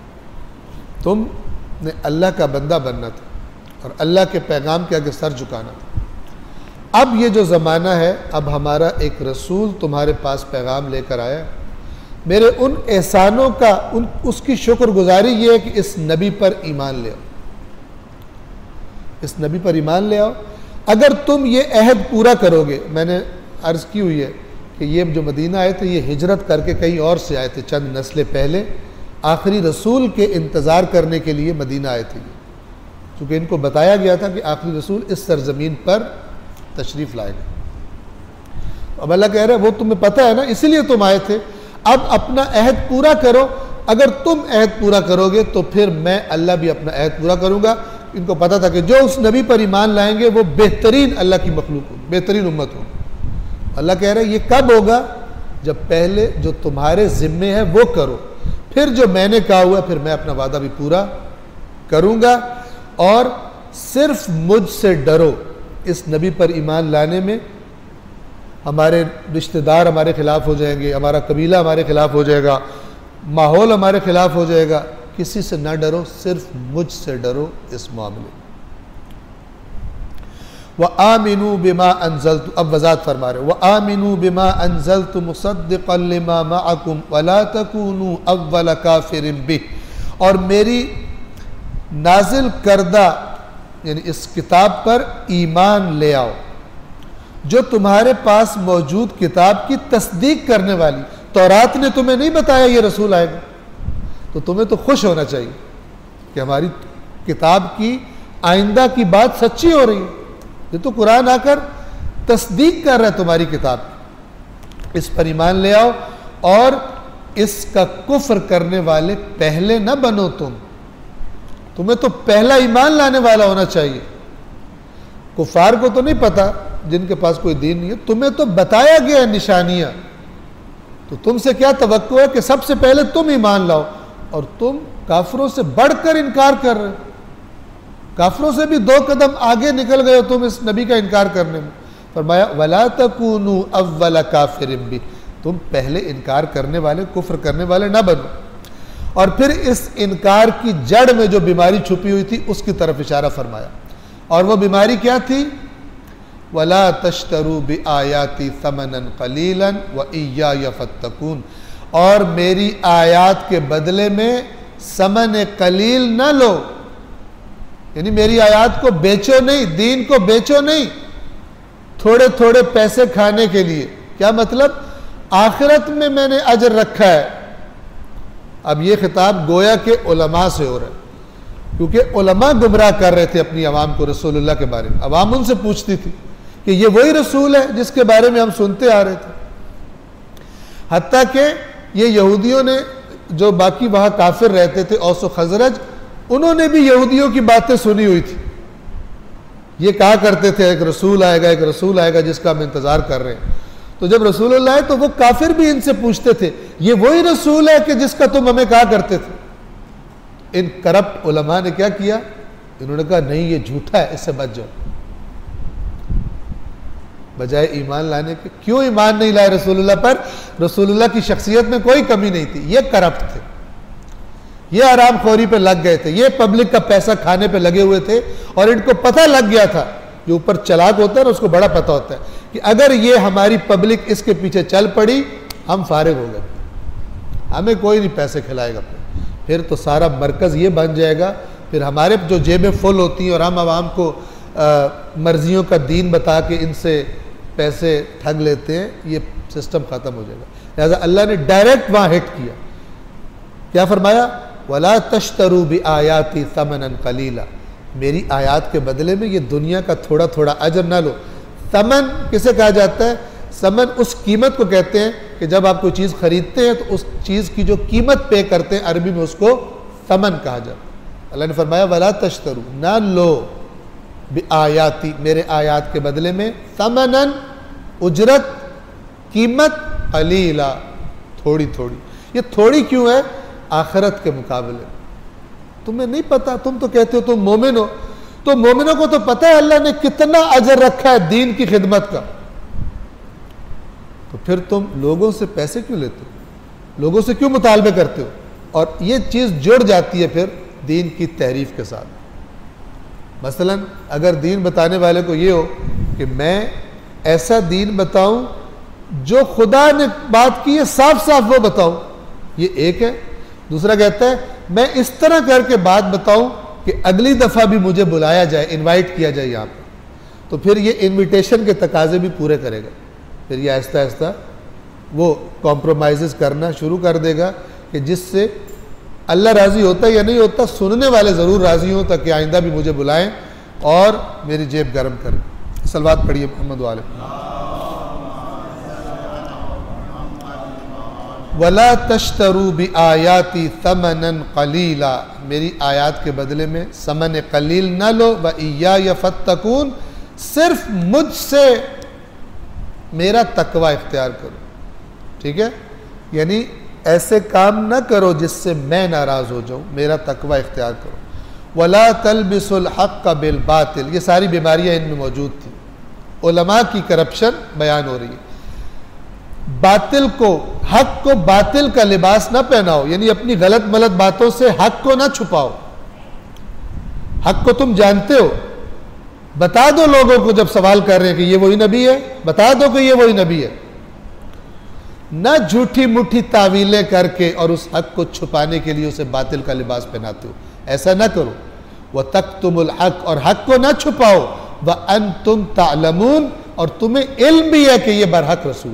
S1: तुमने अल्लाह का बंदा बनना था और अल्लाह के पैगाम के आगे सर झुकाना था। अब ये जो ज़माना है, अब हमारा एक रसूल तुम्हारे पास पैगाम लेकर आया, मेरे उन एहसानों का उन उसकी शुक्रगुजारी ये है कि इस नबी पर ईमान ले आओ, इस नबी पर ईमान ले आओ। अगर तुम ये अहद पूरा करोगे, मैंने अर्ज़ की हुई है कि ये जो मदीना आए थे ये हिजरत करके कहीं और से आए थे, चंद नस्लें पहले आखिरी रसूल के इंतज़ार करने के लिए मदीना आए थे, क्योंकि इनको बताया गया था कि आखिरी रसूल इस सरजमीन पर तशरीफ़ लाएगा। अब अल्लाह कह रहा है वो तुम्हें पता है ना, इसीलिए तुम आए थे, अब अपना अहद पूरा करो। अगर तुम अहद पूरा करोगे तो फिर मैं अल्लाह भी अपना अहद पूरा करूँगा। इनको पता था कि जो उस नबी पर ईमान लाएंगे वो बेहतरीन अल्लाह की मखलूक होगी, बेहतरीन उम्मत होगी। अल्लाह कह रहे हैं ये कब होगा, जब पहले जो तुम्हारे ज़िम्मे है वो करो, फिर जो मैंने कहा हुआ फिर मैं अपना वादा भी पूरा करूँगा। और सिर्फ मुझसे डरो, इस नबी पर ईमान लाने में हमारे रिश्तेदार हमारे ख़िलाफ़ हो जाएंगे, हमारा कबीला हमारे ख़िलाफ़ हो जाएगा, माहौल हमारे ख़िलाफ़ हो जाएगा, किसी से ना डरो, सिर्फ मुझसे डरो इस मामले में। व आमिनू बिमा अनज़लतु, अब वज़ाहत फरमा रहे, व आमिनू बिमा अनज़लतु मुसद्दिक़न लिमा मअकुम वला तकूनू अव्वल काफ़िरिन बिह, और मेरी नाजिल करदा यानी इस किताब पर ईमान ले आओ जो तुम्हारे पास मौजूद किताब की तस्दीक करने वाली। तौरात ने तुम्हें नहीं बताया ये रसूल आएगा, तो तुम्हें तो खुश होना चाहिए कि हमारी किताब की आइंदा की बात सच्ची हो रही है। ये तो कुरान आकर तस्दीक कर रहा है तुम्हारी किताब। इस पर ईमान ले आओ और इसका कुफ्र करने वाले पहले न बनो तुम, तुम्हें तो पहला ईमान लाने वाला होना चाहिए। कुफार को तो नहीं पता, जिनके पास कोई दीन नहीं है, तुम्हें तो बताया गया है निशानियां, तो तुमसे क्या तवक्को है कि सबसे पहले तुम ईमान लाओ, और तुम काफिरों से बढ़कर इनकार कर रहे हो। काफिरों से भी दो कदम आगे निकल गए हो तुम इस नबी का इनकार करने में। फरमाया वला तकूनू अव्वल काफिरिन बिह, तुम पहले इनकार करने वाले, कुफ्र करने वाले ना बनो। और फिर इस इनकार की जड़ में जो बीमारी छुपी हुई थी उसकी तरफ इशारा फरमाया, और वो बीमारी क्या थी, वला तश्तरू बि आयाती समनन कलीलन व इय्या फत्तकून, और मेरी आयात के बदले में समन कलील न लो, यानी मेरी आयात को बेचो नहीं, दीन को बेचो नहीं थोड़े थोड़े पैसे खाने के लिए। क्या मतलब, आखिरत में मैंने अजर रखा है। अब ये खिताब गोया के उलमा से हो रहा है, क्योंकि उलमा गुमराह कर रहे थे अपनी आवाम को रसूलुल्लाह के बारे में। आवाम उनसे पूछती थी कि ये वही रसूल है जिसके बारे में हम सुनते आ रहे थे। हत्ता कि ये यहूदियों ने, जो बाकी वहाँ काफिर रहते थे औस व खजरज, उन्होंने भी यहूदियों की बातें सुनी हुई थी। ये कहा करते थे एक रसूल आएगा, एक रसूल आएगा जिसका हम इंतज़ार कर रहे हैं। तो जब रसूलुल्लाह आए तो वो काफिर भी इनसे पूछते थे ये वही रसूल है कि जिसका तुम हमें कहा करते थे। इन करप्ट उलमा ने क्या किया, इन्होंने कहा नहीं ये झूठा है, इससे बच जाओ, बजाय ईमान लाने के। क्यों ईमान नहीं लाए रसूलुल्लाह पर? रसूलुल्लाह की शख्सियत में कोई कमी नहीं थी, ये करप्ट थे, ये हरामखोरी पे लग गए थे, ये पब्लिक का पैसा खाने पे लगे हुए थे, और इनको पता लग गया था, जो ऊपर चालाक होता है ना उसको बड़ा पता होता है कि अगर ये हमारी पब्लिक इसके पीछे चल पड़ी हम फारिग हो गए, हमें कोई नहीं पैसे खिलाएगा, फिर तो सारा मरकज़ ये बन जाएगा, फिर हमारे जो जेबें फुल होती हैं और हम आवाम को आ, मर्जियों का दीन बता के इनसे पैसे ठग लेते हैं, ये सिस्टम ख़त्म हो जाएगा। लिहाजा अल्लाह ने डायरेक्ट वहाँ हिट किया, क्या फरमाया, वला तश्तरू बि आयाती समनन कलीला, मेरी आयात के बदले में ये दुनिया का थोड़ा थोड़ा अजर ना लो। समन किसे कहा जाता है? समन उस कीमत को कहते हैं कि जब आप कोई चीज़ खरीदते हैं तो उस चीज़ की जो कीमत पे करते हैं, अरबी में उसको समन कहा जाता है। अल्लाह ने फरमाया वला तश्तरू, ना लो, बि आयाती, मेरे आयात के बदले में, समनन उजरत, कीमत, कलीला, थोड़ी थोड़ी। ये थोड़ी क्यों है? आखिरत के मुकाबले। तुम्हें नहीं पता, तुम तो कहते हो तुम मोमिन हो, तो मोमिनों को तो पता है अल्लाह ने कितना अजर रखा है दीन की खिदमत का, तो फिर तुम लोगों से पैसे क्यों लेते हो, लोगों से क्यों मुतालबे करते हो? और ये चीज़ जुड़ जाती है फिर दीन की तहरीफ के साथ। मसलन अगर दीन बताने वाले को ये हो कि मैं ऐसा दीन बताऊं जो खुदा ने बात की है साफ साफ वो बताऊं, ये एक है। दूसरा कहता है मैं इस तरह करके बात बताऊं कि अगली दफ़ा भी मुझे बुलाया जाए, इनवाइट किया जाए यहाँ पर। तो फिर ये इनविटेशन के तकाजे भी पूरे करेगा। फिर ये आहिस्ता आहिस्ता वो कॉम्प्रोमाइज़ करना शुरू कर देगा कि जिससे अल्लाह राज़ी होता है या नहीं होता, सुनने वाले ज़रूर राज़ी हों, ताकि आइंदा भी मुझे बुलाएं और मेरी जेब गर्म करें। सलवात पढ़िए मोहम्मद वाले। वला तश्तरू बि आयाती समनन कलीला, मेरी आयात के बदले में समन कलील न लो, व इय्या फत्तकून, सिर्फ मुझसे मेरा तकवा इख्तियार करो। ठीक है, यानी ऐसे काम न करो जिससे मैं नाराज़ हो जाऊं, मेरा तकवा इख्तियार करो। वला तलबिसुल हक़्क़ बिल बातिल, ये सारी बीमारियां इनमें मौजूद थी। उलमा की करप्शन बयान हो रही है। बातिल को, हक को बातिल का लिबास ना पहनाओ, यानी अपनी गलत मलत बातों से हक को ना छुपाओ। हक को तुम जानते हो, बता दो लोगों को जब सवाल कर रहे हैं कि ये वही नबी है, बता दो कि ये वही नबी है। न झूठी मुठी तावीलें करके और उस हक को छुपाने के लिए उसे बातिल का लिबास पहनाते हो, ऐसा ना करो। वह तक्तुमुल हक, और हक को ना छुपाओ। व अंतुम तालमून, और तुम्हें इल्म भी है कि यह बरहक रसूल।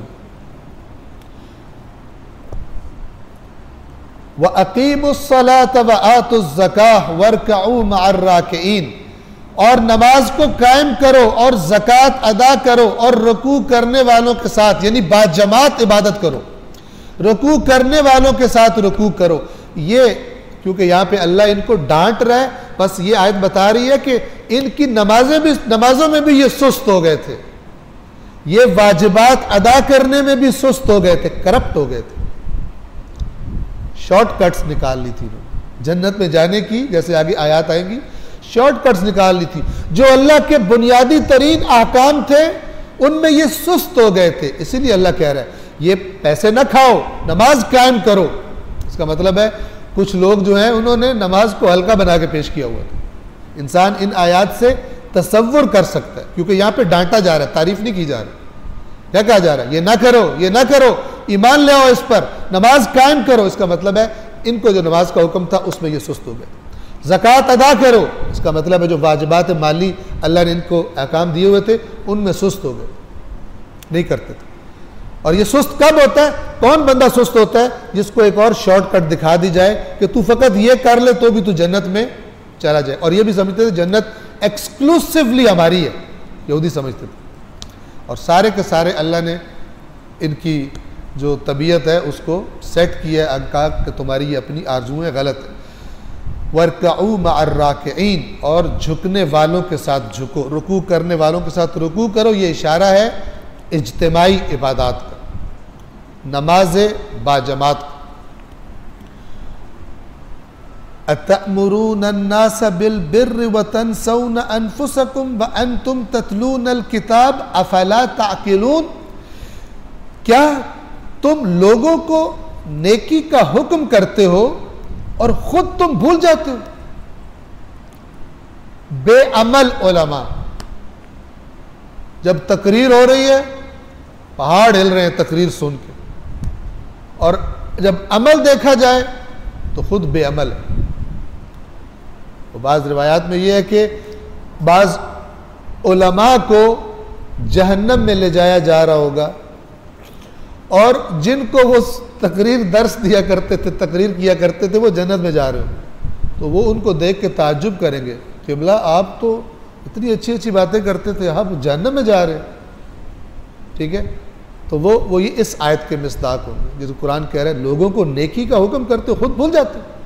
S1: व अकीमुस्सलात व आतुज़ ज़काह वरकऊ मअर राकिईन, और नमाज को कायम करो और ज़कात अदा करो और रुकू करने वालों के साथ, यानी बाजमात इबादत करो, रुकू करने वालों के साथ रुकू करो। ये क्योंकि यहाँ पे अल्लाह इनको डांट रहा है, बस ये आयत बता रही है कि इनकी नमाजें भी, नमाजों में भी ये सुस्त हो गए थे, ये वाजिबात अदा करने में भी सुस्त हो गए थे, करप्ट हो गए थे, शॉर्टकट्स निकाल ली थी जन्नत में जाने की। जैसे आगे आयत आएंगी, शॉर्टकट्स निकाल ली थी। जो अल्लाह के बुनियादी तरीन अहकाम थे उनमें ये सुस्त हो गए थे। इसीलिए अल्लाह कह रहा है ये पैसे ना खाओ, नमाज कायम करो। इसका मतलब है कुछ लोग जो हैं उन्होंने नमाज को हल्का बना के पेश किया हुआ था। इंसान इन आयात से तसव्वुर कर सकता है, क्योंकि यहाँ पे डांटा जा रहा है, तारीफ नहीं की जा रही। क्या कहा जा रहा है? ये ना करो, ये ना करो, ईमान ले आओ इस पर, नमाज कायम करो। इसका मतलब है इनको जो नमाज का हुक्म था उसमें ये सुस्त हो गए। ज़कात अदा करो, इसका मतलब है जो वाजिबात माली अल्लाह ने इनको अहकाम दिए हुए थे उनमें सुस्त हो गए, नहीं करते थे। और ये सुस्त कब होता है? कौन बंदा सुस्त होता है? जिसको एक और शॉर्टकट दिखा दी जाए कि तू फकत ये कर ले तो भी तू जन्नत में चला जाए। और ये भी समझते थे जन्नत एक्सक्लूसिवली हमारी है, यहूदी समझते थे। और सारे के सारे अल्लाह ने इनकी जो तबीयत है उसको सेट किया है, कहा कि तुम्हारी ये अपनी आरजुएँ गलत है। वरकऊ मअर राकिईन, और झुकने वालों के साथ झुको, रुकू करने वालों के साथ रुकू करो। ये इशारा है इज्तिमाई इबादत का, नमाज बाजमात का। अतअमुरून अन्नास बिल बिर्रि व तनसौन अनफुसकुम व अंतुम ततलूनल किताब अफला ताकिलून, क्या तुम लोगों को नेकी का हुक्म करते हो और खुद तुम भूल जाते हो? बेअमल उलमा, जब तकरीर हो रही है पहाड़ हिल रहे हैं तकरीर सुन के, और जब अमल देखा जाए तो खुद बेअमल है। तो बाज़ रिवायात में यह है कि बाज़ उलमा को जहन्नम में ले जाया जा रहा होगा, और जिनको वो तकरीर दर्स दिया करते थे, तकरीर किया करते थे, वो जन्नत में जा रहे हो। तो वो उनको देख के ताज्जुब करेंगे, क़िबला आप तो इतनी अच्छी अच्छी बातें करते थे, आप जन्नत में जा रहे हैं। ठीक है, तो वो वो ये इस आयत के मिस्दाक होंगे, जैसे कुरान कह रहा है लोगों को नेकी का हुक्म करते हो, खुद भूल जाते हो।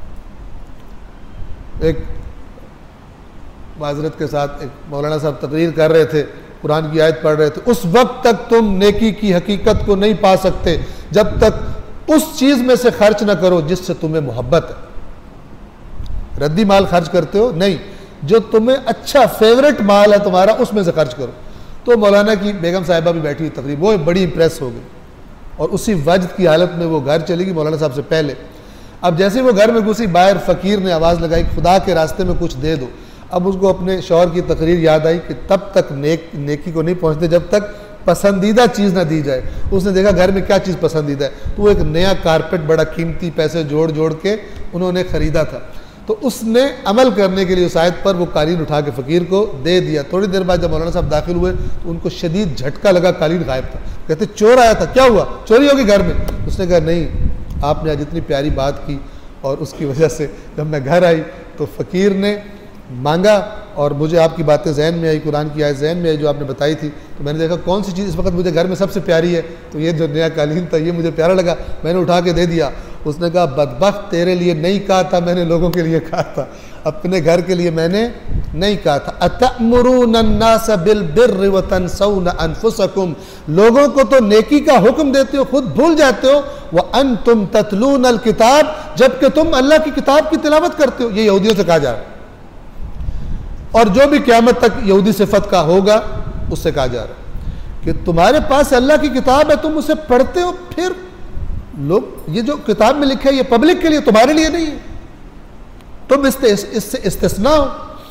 S1: एक माजरत के साथ एक मौलाना साहब तकरीर कर रहे थे, कुरान की आयत पढ़ रहे थे, उस वक्त तक तुम नेकी की हकीकत को नहीं पा सकते जब तक उस चीज में से खर्च ना करो जिससे तुम्हें मोहब्बत है। रद्दी माल खर्च करते हो नहीं, जो तुम्हें अच्छा फेवरेट माल है तुम्हारा उसमें से खर्च करो। तो मौलाना की बेगम साहिबा भी बैठी हुई तकरीब, वो बड़ी इंप्रेस हो गई और उसी वजद की हालत में वो घर चली गई मौलाना साहब से पहले। अब जैसे वो घर में घुसी, बाहर फ़कीर ने आवाज़ लगाई, खुदा के रास्ते में कुछ दे दो। अब उसको अपने शौहर की तकरीर याद आई कि तब तक नेक नेकी को नहीं पहुंचते जब तक पसंदीदा चीज़ ना दी जाए। उसने देखा घर में क्या चीज़ पसंदीदा है, तो वो एक नया कारपेट बड़ा कीमती पैसे जोड़ जोड़ के उन्होंने ख़रीदा था। तो उसने अमल करने के लिए उस आयत पर वो कालीन उठा के फ़कीर को दे दिया। थोड़ी देर बाद जब मौलाना साहब दाखिल हुए तो उनको शदीद झटका लगा, कालीन गायब था। कहते चोर आया था, क्या हुआ, चोरी होगी घर में? उसने कहा नहीं, आपने आज इतनी प्यारी बात की और उसकी वजह से जब मैं घर आई तो फ़कीर ने मांगा और मुझे आपकी बातें जहन में आई, कुरान की आयत जहन में आई जो आपने बताई थी। तो मैंने देखा कौन सी चीज़ इस वक्त मुझे घर में सबसे प्यारी है, तो ये जो नया कालीन था ये मुझे प्यारा लगा, मैंने उठा के दे दिया। उसने कहा बदबख्त, तेरे लिए नहीं कहा था मैंने, लोगों के लिए कहा था, अपने घर के लिए मैंने नहीं कहा था। अतअमुरून अन्नास बिल बिर्रि व तनसौना अनफुसकुम, लोगों को तो नेकी का हुक्म देते हो, खुद भूल जाते हो। व अंतुम ततलून अल किताब, जबकि तुम अल्लाह की किताब की तिलावत करते हो। ये यहूदियों से कहा जा रहा है, और जो भी क़यामत तक यहूदी सिफत का होगा उससे कहा जा रहा है कि तुम्हारे पास अल्लाह की किताब है, तुम उसे पढ़ते हो। फिर लोग, ये जो किताब में लिखा है ये पब्लिक के लिए, तुम्हारे लिए नहीं है, तुम इससे इससे इस्तिस्ना हो।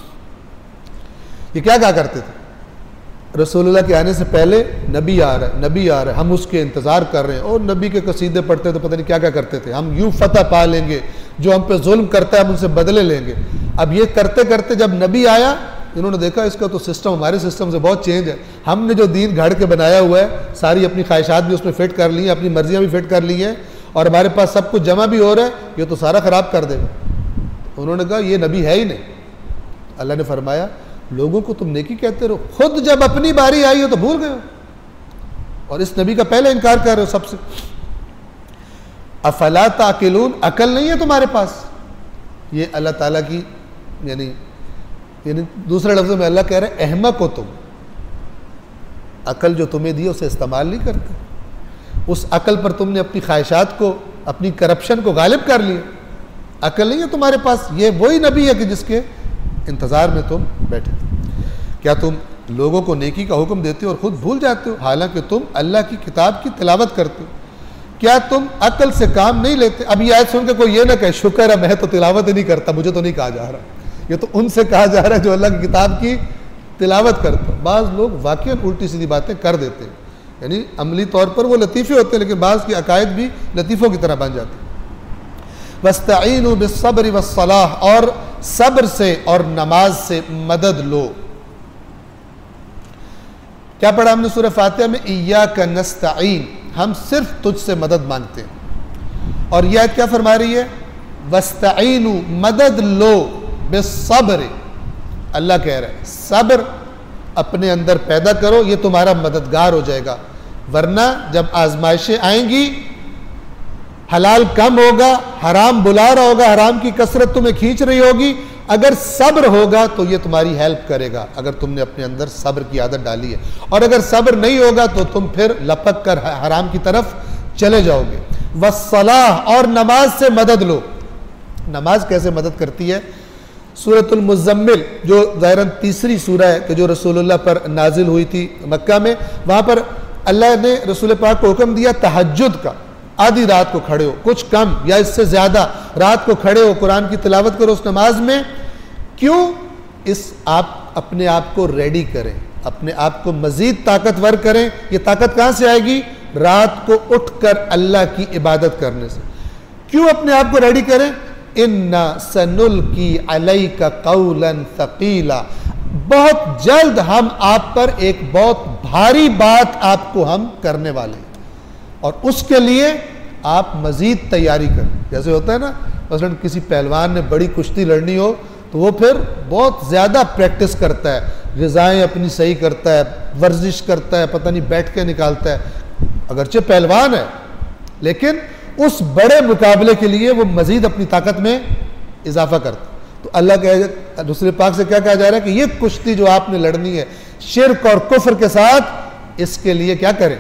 S1: ये क्या कहा करते थे? रसूलुल्लाह के आने से पहले नबी आ रहा है, नबी आ रहा है, हम उसके इंतज़ार कर रहे हैं, और नबी के कसीदे पढ़ते तो पता नहीं क्या क्या करते थे। हम यूं फतह पा लेंगे, जो हम पे जुल्म करता है हम उनसे बदले लेंगे। अब ये करते करते जब नबी आया, इन्होंने देखा इसका तो सिस्टम हमारे सिस्टम से बहुत चेंज है। हमने जो दीन घड़ के बनाया हुआ है, सारी अपनी ख्वाहिशात भी उसमें फिट कर ली हैं, अपनी मर्जियाँ भी फिट कर ली हैं, और हमारे पास सब कुछ जमा भी हो रहा है, ये तो सारा ख़राब कर देगा। उन्होंने कहा ये नबी है ही नहीं। अल्लाह ने फरमाया लोगों को तुम नेकी कहते रहो, खुद जब अपनी बारी आई हो तो भूल गए हो, और इस नबी का पहले इनकार कर रहे हो सबसे। अफला ताकिलून, अकल नहीं है तुम्हारे पास? ये अल्लाह ताला की, यानी यानी दूसरे लफ्ज़ों में अल्लाह कह रहे हैं अहमक हो तुम, अकल जो तुम्हें दी उसे इस्तेमाल नहीं करते। उस अकल पर तुमने अपनी ख्वाहिशात को, अपनी करप्शन को गालिब कर लिया। अकल नहीं है तुम्हारे पास। ये वही नबी है कि जिसके इंतज़ार में तुम बैठे थे। क्या तुम लोगों को नेकी का हुक्म देते हो और ख़ुद भूल जाते हो, हालांकि तुम अल्लाह की किताब की तिलावत करते हो? क्या तुम अकल से काम नहीं लेते? अब ये आयत सुन के कोई ये ना कहे शुक्र है मैं तो तिलावत ही नहीं करता, मुझे तो नहीं कहा जा रहा। ये तो उनसे कहा जा रहा है जो अल्लाह की किताब की तिलावत करते हैं। बाज़ लोग वाकई उल्टी सीधी बातें कर देते हैं, यानी अमली तौर पर वो लतीफ़े होते हैं, लेकिन बाज़ की अकायद भी लतीफ़ों की तरह बन जाती है। वस्तईनु बिस्सब्र वस्सलाह, और सब्र से और नमाज से मदद लो। क्या पढ़ा हमने सूरह फातिहा में? इय्याका नस्तईन, हम सिर्फ तुझसे मदद मांगते हैं। और यह क्या फरमा रही है? वस्तईनु, मदद लो, बिस्सब्र, अल्लाह कह रहा है सब्र अपने अंदर पैदा करो, ये तुम्हारा मददगार हो जाएगा। वरना जब आजमाइशें आएंगी, हलाल कम होगा, हराम बुला रहा होगा, हराम की कसरत तुम्हें खींच रही होगी, अगर सब्र होगा तो ये तुम्हारी हेल्प करेगा, अगर तुमने अपने अंदर सब्र की आदत डाली है। और अगर सब्र नहीं होगा तो तुम फिर लपक कर हराम की तरफ चले जाओगे। वस्सलाह, और नमाज से मदद लो। नमाज कैसे मदद करती है? सूरतुल मुज़म्मिल, जो ज़ाहिरन तीसरी सूरह है कि जो रसूलुल्लाह पर नाजिल हुई थी मक्का में, वहाँ पर अल्लाह ने रसूल पाक को हुक्म दिया तहज्जुद का। आधी रात को खड़े हो, कुछ कम या इससे ज़्यादा रात को खड़े हो, कुरान की तिलावत करो उस नमाज में। क्यों? इस आप अपने आप को रेडी करें, अपने आप को मज़ीद ताकतवर करें। ये ताकत कहाँ से आएगी? रात को उठकर अल्लाह की इबादत करने से। क्यों अपने आप को रेडी करें? इन्ना सनुल्की अलैका कौलन सकीला, बहुत जल्द हम आप पर एक बहुत भारी बात आपको हम करने वाले हैं, और उसके लिए आप मज़ीद तैयारी करें। जैसे होता है ना, मसलन किसी पहलवान ने बड़ी कुश्ती लड़नी हो तो वो फिर बहुत ज़्यादा प्रैक्टिस करता है, ग़िज़ाएँ अपनी सही करता है, वर्जिश करता है, पता नहीं बैठ के निकालता है, अगरचे पहलवान है, लेकिन उस बड़े मुकाबले के लिए वो मज़ीद अपनी ताकत में इजाफा करता। तो अल्लाह के दूसरे पाक से क्या कहा जा रहा है कि ये कुश्ती जो आपने लड़नी है शिर्क और कुफ्र के साथ, इसके लिए क्या करें?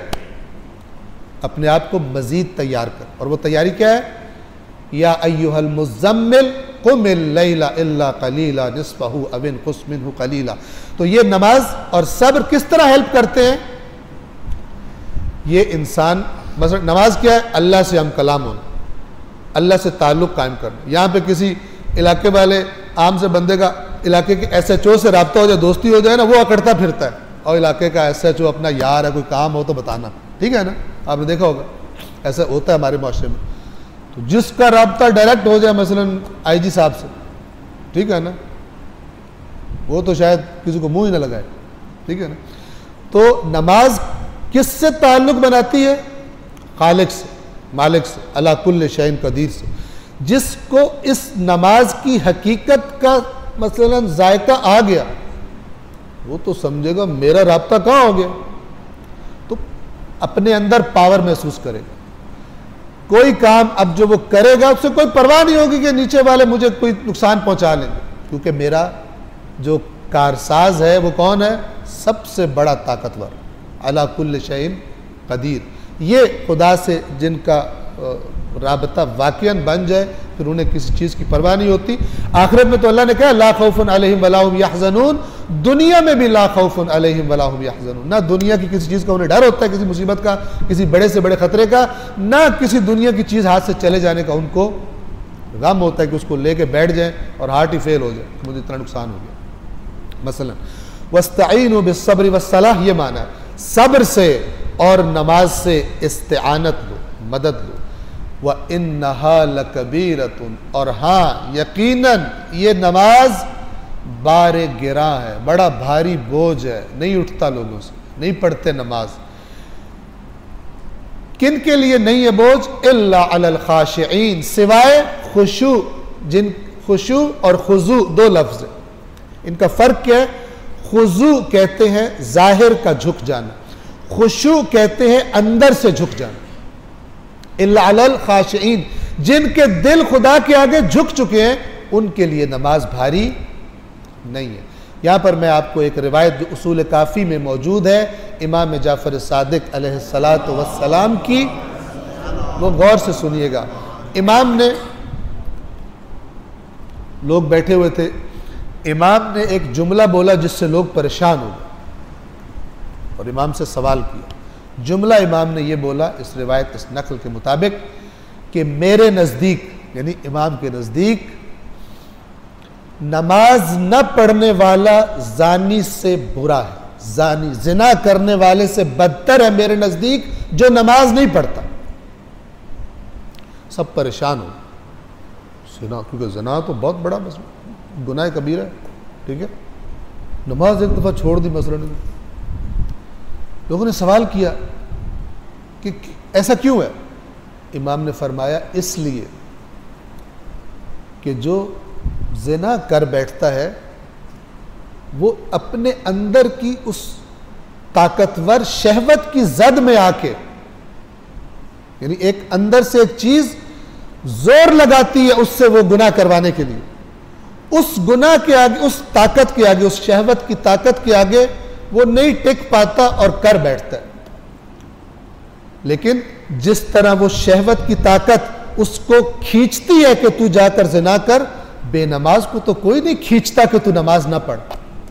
S1: अपने आप को मज़ीद तैयार कर। और वो तैयारी क्या है? या अय्युहल मुज़म्मिल कुमिल लैला इल्ला कलीला निस्फहु अव इनकुस मिन्हु कलीला। तो ये नमाज और सब्र किस तरह हेल्प करते हैं? ये इंसान, मतलब नमाज क्या है? अल्लाह से हम कलाम होना, अल्लाह से ताल्लुक़ कायम करना। यहाँ पे किसी इलाके वाले आम से बंदे का इलाके के एस एच ओ से रब्ता हो जाए, दोस्ती हो जाए ना, वो अकड़ता फिरता है, और इलाके का एस एच ओ अपना यार है, कोई काम हो तो बताना, ठीक है ना? आपने देखा होगा ऐसा होता है हमारे माशरे में। तो जिसका रब्ता डायरेक्ट हो जाए मसलन आई जी साहब से, ठीक है ना, वो तो शायद किसी को मुंह ही ना लगाए, ठीक है ना। तो नमाज किससे ताल्लुक बनाती है? खालिक से, मालिक से, अला कुल्ल शैइन कदीर से। जिसको इस नमाज की हकीकत का मसलन जायका आ गया, वो तो समझेगा मेरा राब्ता कहाँ हो गया, तो अपने अंदर पावर महसूस करेगा। कोई काम अब जो वो करेगा उससे कोई परवाह नहीं होगी कि नीचे वाले मुझे कोई नुकसान पहुंचा लेंगे, क्योंकि मेरा जो कारसाज है वो कौन है? सबसे बड़ा ताकतवर, अला कुल्ल शैइन कदीर। ये खुदा से जिनका राबता वाक़ियन बन जाए, फिर उन्हें किसी चीज़ की परवाह नहीं होती। आखिरत में तो अल्लाह ने कहा ला खौफुन अलैहिम वला हुम यहज़नून, दुनिया में भी ला खौफुन अलैहिम वला हुम यहज़नून। ना दुनिया की किसी चीज़ का उन्हें डर होता है, किसी मुसीबत का, किसी बड़े से बड़े खतरे का, ना किसी दुनिया की चीज़ हाथ से चले जाने का उनको गम होता है कि उसको लेके बैठ जाए और हार्ट ही फेल हो जाए, मुझे इतना नुकसान हो गया। मसलन वस्तईनु बिस्सब्र वस्सलाह, ये माना है सब्र से और नमाज से इस्तिआनत लो, मदद लो। व इन्नहा लकबीरतुन, और हाँ यकीनन ये नमाज बारे गिरा है, बड़ा भारी बोझ है, नहीं उठता लोगों से, नहीं पढ़ते नमाज। किन के लिए नहीं है बोझ? इल्ला अलल खाशिईन, सिवाय खुशू, जिन खुशू और खुजू दो लफ्ज है, इनका फर्क क्या है? खुजू कहते हैं जाहिर का झुक जाना, खुशू कहते हैं अंदर से झुक जाना। इल्ला अलल खाशिईन, जिनके दिल खुदा के आगे झुक चुके हैं, उनके लिए नमाज भारी नहीं है। यहां पर मैं आपको एक रिवायत जो उसूल काफ़ी में मौजूद है, इमाम जाफर सादिक अलैहिस्सलातु वस्सलाम की, वो गौर से सुनिएगा। इमाम ने, लोग बैठे हुए थे, इमाम ने एक जुमला बोला जिससे लोग परेशान हो गए और इमाम से सवाल किया। जुमला इमाम ने ये बोला, इस रिवायत, इस नकल के मुताबिक, कि मेरे नज़दीक, यानी इमाम के नज़दीक, नमाज न पढ़ने वाला जानी से बुरा है, जानी जिना करने वाले से बदतर है मेरे नज़दीक जो नमाज नहीं पढ़ता। सब परेशान हो, जिना, क्योंकि जिना तो बहुत बड़ा मसला, गुनाह कबीरा है, ठीक है। नमाज एक दफ़ा छोड़ दी मसलन, लोगों ने सवाल किया कि ऐसा क्यों है? इमाम ने फरमाया इसलिए कि जो ज़िना कर बैठता है वो अपने अंदर की उस ताकतवर शहवत की जद में आके, यानी एक अंदर से एक चीज जोर लगाती है उससे वो गुनाह करवाने के लिए, उस गुनाह के आगे, उस ताकत के आगे, उस शहवत की ताकत के आगे वो नहीं टिक पाता और कर बैठता है। लेकिन जिस तरह वो शहवत की ताकत उसको खींचती है कि तू जाकर ज़िना कर, बेनमाज को तो कोई नहीं खींचता कि तू नमाज ना पढ़।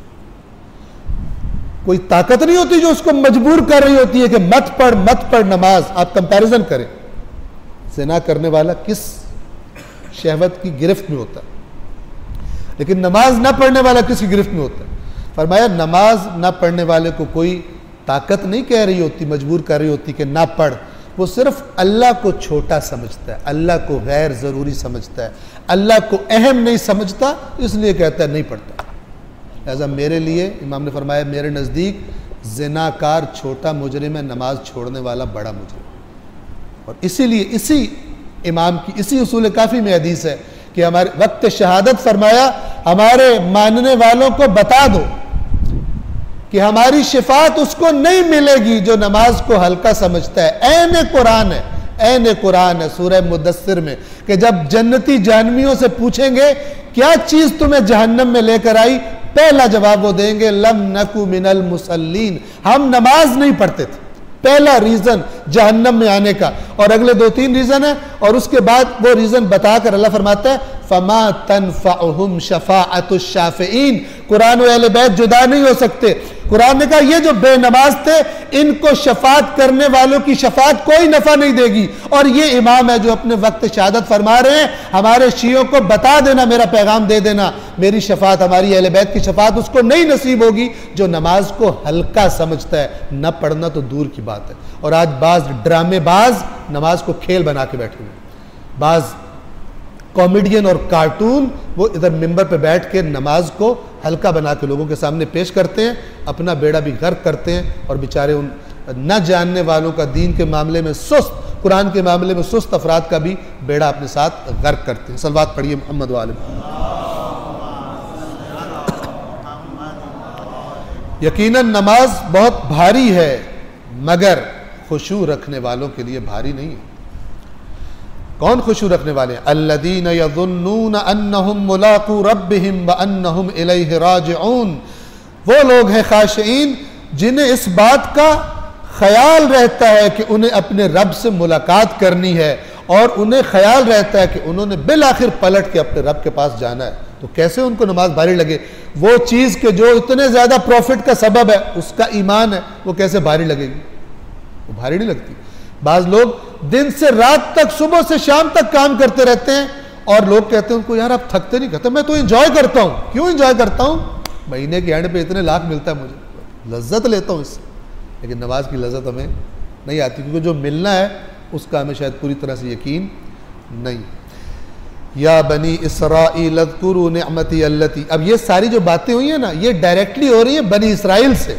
S1: कोई ताकत नहीं होती जो उसको मजबूर कर रही होती है कि मत पढ़ मत पढ़ नमाज। आप कंपैरिजन करें, ज़िना करने वाला किस शहवत की गिरफ्त में होता है, लेकिन नमाज ना पढ़ने वाला किसकी गिरफ्त में होता है? फरमाया नमाज ना पढ़ने वाले को कोई ताकत नहीं कह रही होती, मजबूर कर रही होती कि ना पढ़। वो सिर्फ अल्लाह को छोटा समझता है, अल्लाह को गैर ज़रूरी समझता है, अल्लाह को अहम नहीं समझता, इसलिए कहता है नहीं पढ़ता। लिहाजा मेरे लिए, इमाम ने फरमाया, मेरे नज़दीक ज़िनाकार छोटा मुजरिम है, नमाज छोड़ने वाला बड़ा मुजरिम। और इसीलिए इसी इमाम की, इसी उसूल काफ़ी में हदीस है कि हमारे वक्त शहादत फरमाया, हमारे मानने वालों को बता दो कि हमारी शिफात उसको नहीं मिलेगी जो नमाज को हल्का समझता है। ऐन कुरान है, ऐन कुरान है सूरह मुदस्सिर में, कि जब जन्नती जहन्नमियों से पूछेंगे क्या चीज तुम्हें जहन्नम में लेकर आई, पहला जवाब वो देंगे लम नकु मिनल मुसल्लीन, हम नमाज नहीं पढ़ते थे। पहला रीजन जहन्नम में आने का, और अगले दो तीन रीजन है, और उसके बाद वो रीजन बताकर अल्लाह फरमाता है फमा तनफअहुम शफाअतुश शाफिईन, कुरान और अहले बैत जुदा नहीं हो सकते। कुरान ने कहा ये जो बेनमाज थे इनको शफात करने वालों की शफात कोई नफा नहीं देगी। और ये इमाम है जो अपने वक्त शहादत फरमा रहे हैं, हमारे शियों को बता देना, मेरा पैगाम दे देना, मेरी शफात, हमारी अहले बैत की शफात उसको नहीं नसीब होगी जो नमाज को हल्का समझता है, न पढ़ना तो दूर की बात है। और आज बाज ड्रामेबाज नमाज को खेल बना के बैठे हुए, बाज कॉमेडियन और कार्टून वो इधर मिंबर पे बैठ के नमाज को हल्का बना के लोगों के सामने पेश करते हैं, अपना बेड़ा भी गर्क करते हैं, और बेचारे उन न जानने वालों का दीन के मामले में सुस्त, कुरान के मामले में सुस्त अफराद का भी बेड़ा अपने साथ गर्क करते हैं। सलवात पढ़िए मोहम्मद वाले। यकीनन नमाज बहुत भारी है, मगर खुशू रखने वालों के लिए भारी नहीं है। कौन खुशू रखने वाले हैं? अल्लदीन यज़ुन्नून अन्नहुम मुलाक़ू रब्बिहिम व अन्नहुम इलैहि राजिऊन। वो लोग हैं खाशिईन जिन्हें इस बात का ख्याल रहता है कि उन्हें अपने रब से मुलाकात करनी है, और उन्हें ख्याल रहता है कि उन्होंने बिल आखिर पलट के अपने रब के पास जाना है। तो कैसे उनको नमाज भारी लगे? वो चीज़ के जो इतने ज़्यादा प्रॉफिट का सबब है, उसका ईमान है, वो कैसे भारी लगेगी? वो भारी नहीं लगती। बाज लोग दिन से रात तक, सुबह से शाम तक काम करते रहते हैं, और लोग कहते हैं उनको, यार आप थकते नहीं? कहते मैं तो एंजॉय करता हूँ। क्यों एंजॉय करता हूँ? महीने के एंड पे इतने लाख मिलता है, मुझे लज्जत लेता हूँ इससे। लेकिन नमाज की लज्जत हमें नहीं आती, क्योंकि जो मिलना है उसका हमें शायद पूरी तरह से यकीन नहीं। या बनी इसराइल अज़कुरू निअमती अल्लती। अब ये सारी जो बातें हुई हैं ना, ये डायरेक्टली हो रही है बनी इसराइल से,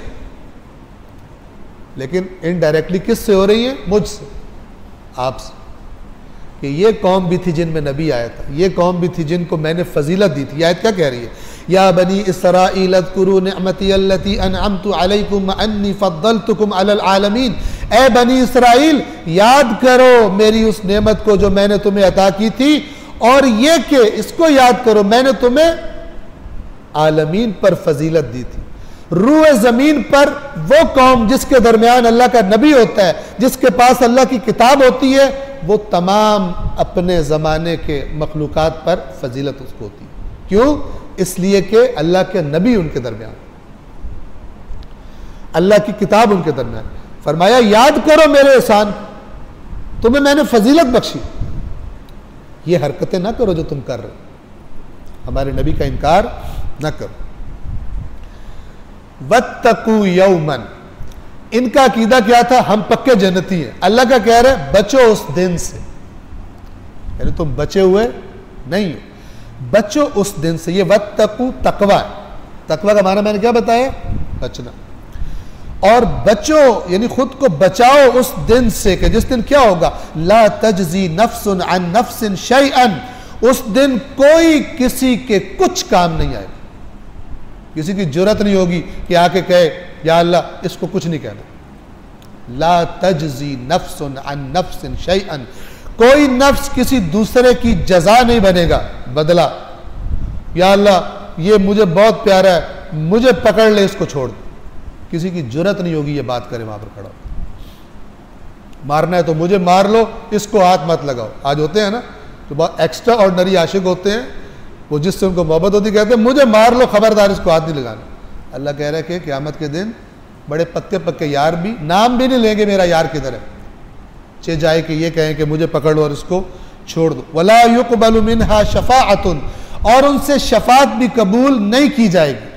S1: लेकिन इनडायरेक्टली किससे हो रही है? मुझसे, आपसे। कि ये कौम भी थी जिनमें नबी आया था, ये कौम भी थी जिनको मैंने फजीलत दी थी। आयत क्या कह रही है? या बनी इसराइल अज़कुरू निअमती अल्लती अनअमतु अलैकुम अन्नी फद्दलतुकुम अलल आलमीन। ए बनी इसराइल, याद करो मेरी उस नेमत को जो मैंने तुम्हें अता की थी, और ये कि इसको याद करो मैंने तुम्हें आलमीन पर फजीलत दी थी। रूए ज़मीन पर वो कौम जिसके दरमियान अल्लाह का नबी होता है, जिसके पास अल्लाह की किताब होती है, वो तमाम अपने ज़माने के मखलूक़ात पर फजीलत उसको होती है। क्यों? इसलिए कि अल्लाह के नबी उनके दरमियान, अल्लाह की किताब उनके दरमियान। फरमाया याद करो मेरे एहसान, तुम्हें मैंने फजीलत बख्शी। ये हरकतें ना करो जो तुम कर रहे हो, हमारे नबी का इनकार ना करो। वत्तकू यौमन, इनका अकीदा क्या था? हम पक्के जन्नती हैं। अल्लाह का कह रहे बचो उस दिन से, यानी तुम बचे हुए नहीं हो, बचो उस दिन से। ये वत्तकू तकवा, तकवा का माना मैंने क्या बताया? बचना। और बचो यानी खुद को बचाओ उस दिन से कि जिस दिन क्या होगा? ला तजजी नफ्सुन अन नफ्सिन शैअन। उस दिन कोई किसी के कुछ काम नहीं आएगा, किसी की जरूरत नहीं होगी कि आके कहे या अल्लाह इसको कुछ नहीं कहना। ला तजजी नफ्सुन अन नफ्सिन शैअन। कोई नफ्स किसी दूसरे की जजा नहीं बनेगा, बदला। या अल्लाह ये मुझे बहुत प्यारा है, मुझे पकड़ ले, इसको छोड़ दे। किसी की जरूरत नहीं होगी ये बात करे वहां पर खड़ा। मारना है तो मुझे मार लो, इसको हाथ मत लगाओ। आज होते हैं ना तो बहुत एक्स्ट्रा ऑर्डिनरी आशिक होते हैं, वो जिससे उनको मोहब्बत होती कहते हैं मुझे मार लो, खबरदार इसको हाथ नहीं लगाना। अल्लाह कह रहा है कि क़यामत के दिन बड़े पक्के पक्के यार भी नाम भी नहीं लेंगे मेरा यार किधर है, चे जाए कि ये कहें कि मुझे पकड़ लो और इसको छोड़ दो। वला युक़बलु मिन्हा शफ़ाअतुन, और उनसे शफात भी कबूल नहीं की जाएगी।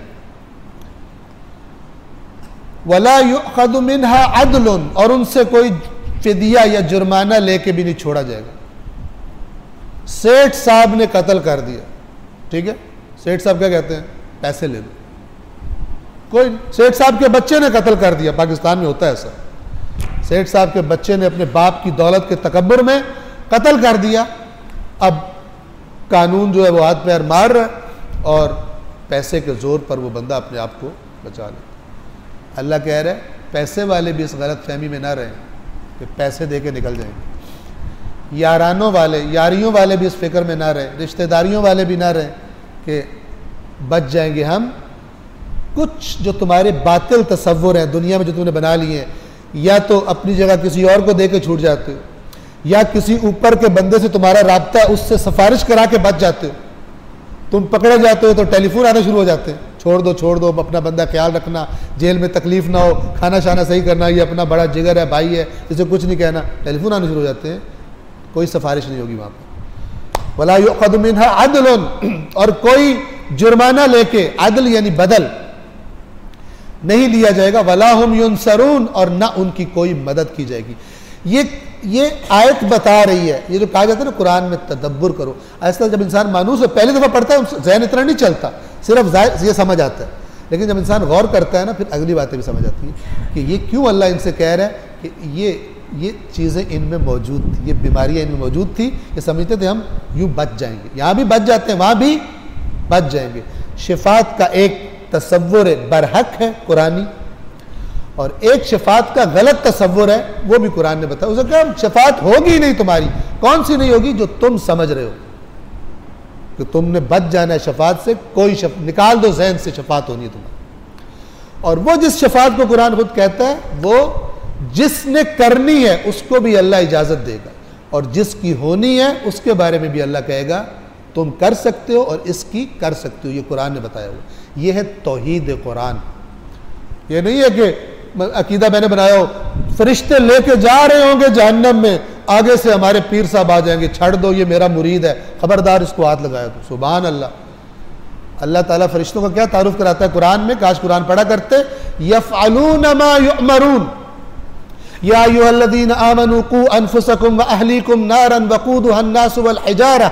S1: वला युअख़ज़ु मिन्हा अदलुन, और उनसे कोई फिदिया या जुर्माना लेके भी नहीं छोड़ा जाएगा। सेठ साहब ने कत्ल कर दिया, ठीक है, सेठ साहब क्या कहते हैं? पैसे ले लो। कोई सेठ साहब के बच्चे ने कत्ल कर दिया, पाकिस्तान में होता है ऐसा। सेठ साहब के बच्चे ने अपने बाप की दौलत के तकब्बुर में कत्ल कर दिया। अब कानून जो है वो हाथ पैर मार रहा है, और पैसे के जोर पर वो बंदा अपने आप को बचा लेता। अल्लाह कह रहा है पैसे वाले भी इस गलत फहमी में ना रहें कि पैसे दे के निकल जाएंगे। यारानों वाले, यारियों वाले भी इस फिक्र में ना रहें, रिश्तेदारियों वाले भी ना रहें कि बच जाएंगे हम। कुछ जो तुम्हारे बातिल तसव्वुर हैं दुनिया में जो तुमने बना लिए हैं, या तो अपनी जगह किसी और को दे के छूट जाते हो, या किसी ऊपर के बंदे से तुम्हारा राब्ता, उससे सिफारिश करा के बच जाते हो। तुम पकड़े जाते हो तो टेलीफोन आने शुरू हो जाते हैं, छोड़ दो छोड़ दो, अपना बंदा ख्याल रखना, जेल में तकलीफ ना हो, खाना शाना सही करना, ये अपना बड़ा जिगर है, भाई है, इसे कुछ नहीं कहना। टेलीफोन आने शुरू हो जाते हैं, कोई सिफारिश नहीं होगी वहाँ पर। वला युक़ज़ु मिन्हा अदलुन, और कोई जुर्माना लेके, अदल यानी बदल, नहीं लिया जाएगा। वला हुम युनसरून, और ना उनकी कोई मदद की जाएगी। ये ये आयत बता रही है, ये जो कहा जाता है ना कुरान में तदब्बुर करो, ऐसा जब इंसान मानूस है पहली दफ़ा पढ़ता है जहन इतना नहीं चलता, सिर्फ ये समझ आता है, लेकिन जब इंसान गौर करता है ना फिर अगली बातें भी समझ आती हैं कि ये क्यों अल्लाह इनसे कह रहा है कि ये ये चीज़ें इनमें मौजूद थी, ये बीमारियाँ इनमें मौजूद थी, ये समझते थे हम यूँ बच जाएंगे, यहाँ भी बच जाते हैं वहाँ भी बच जाएंगे। शिफात का एक तसव्वुर बरहक है कुरानी, और एक शफात का गलत तसव्वुर है, वो भी कुरान ने बताया। उसे कहा शफात होगी ही नहीं तुम्हारी, कौन सी नहीं होगी? जो तुम समझ रहे हो कि तुमने बच जाना है शफात से, कोई शफ, निकाल दो जहन से शफात होनी है तुम्हारी। और वो जिस शफात को कुरान खुद कहता है, वो जिसने करनी है उसको भी अल्लाह इजाजत देगा, और जिसकी होनी है उसके बारे में भी अल्लाह कहेगा तुम कर सकते हो और इसकी कर सकते हो। ये कुरान ने बताया हुआ, ये है तौहीद कुरान। ये नहीं है कि अकीदा मैंने बनाया हो, फरिश्ते लेके जा रहे होंगे जहन्नम में, आगे से हमारे पीर साहब आ जाएंगे, छड़ दो ये मेरा मुरीद है, खबरदार इसको हाथ लगाया तो। सुभान अल्लाह, अल्लाह ताला फरिश्तों का क्या तारुफ कराता है कुरान में, काश कुरान पढ़ा करते। यफ़अलून मा युअमरून या अय्युहल्लज़ीना आमनू कू अनफुसकुम व अहलीकुम नारन वक़ूदुहा अन्नास वल हिजारा,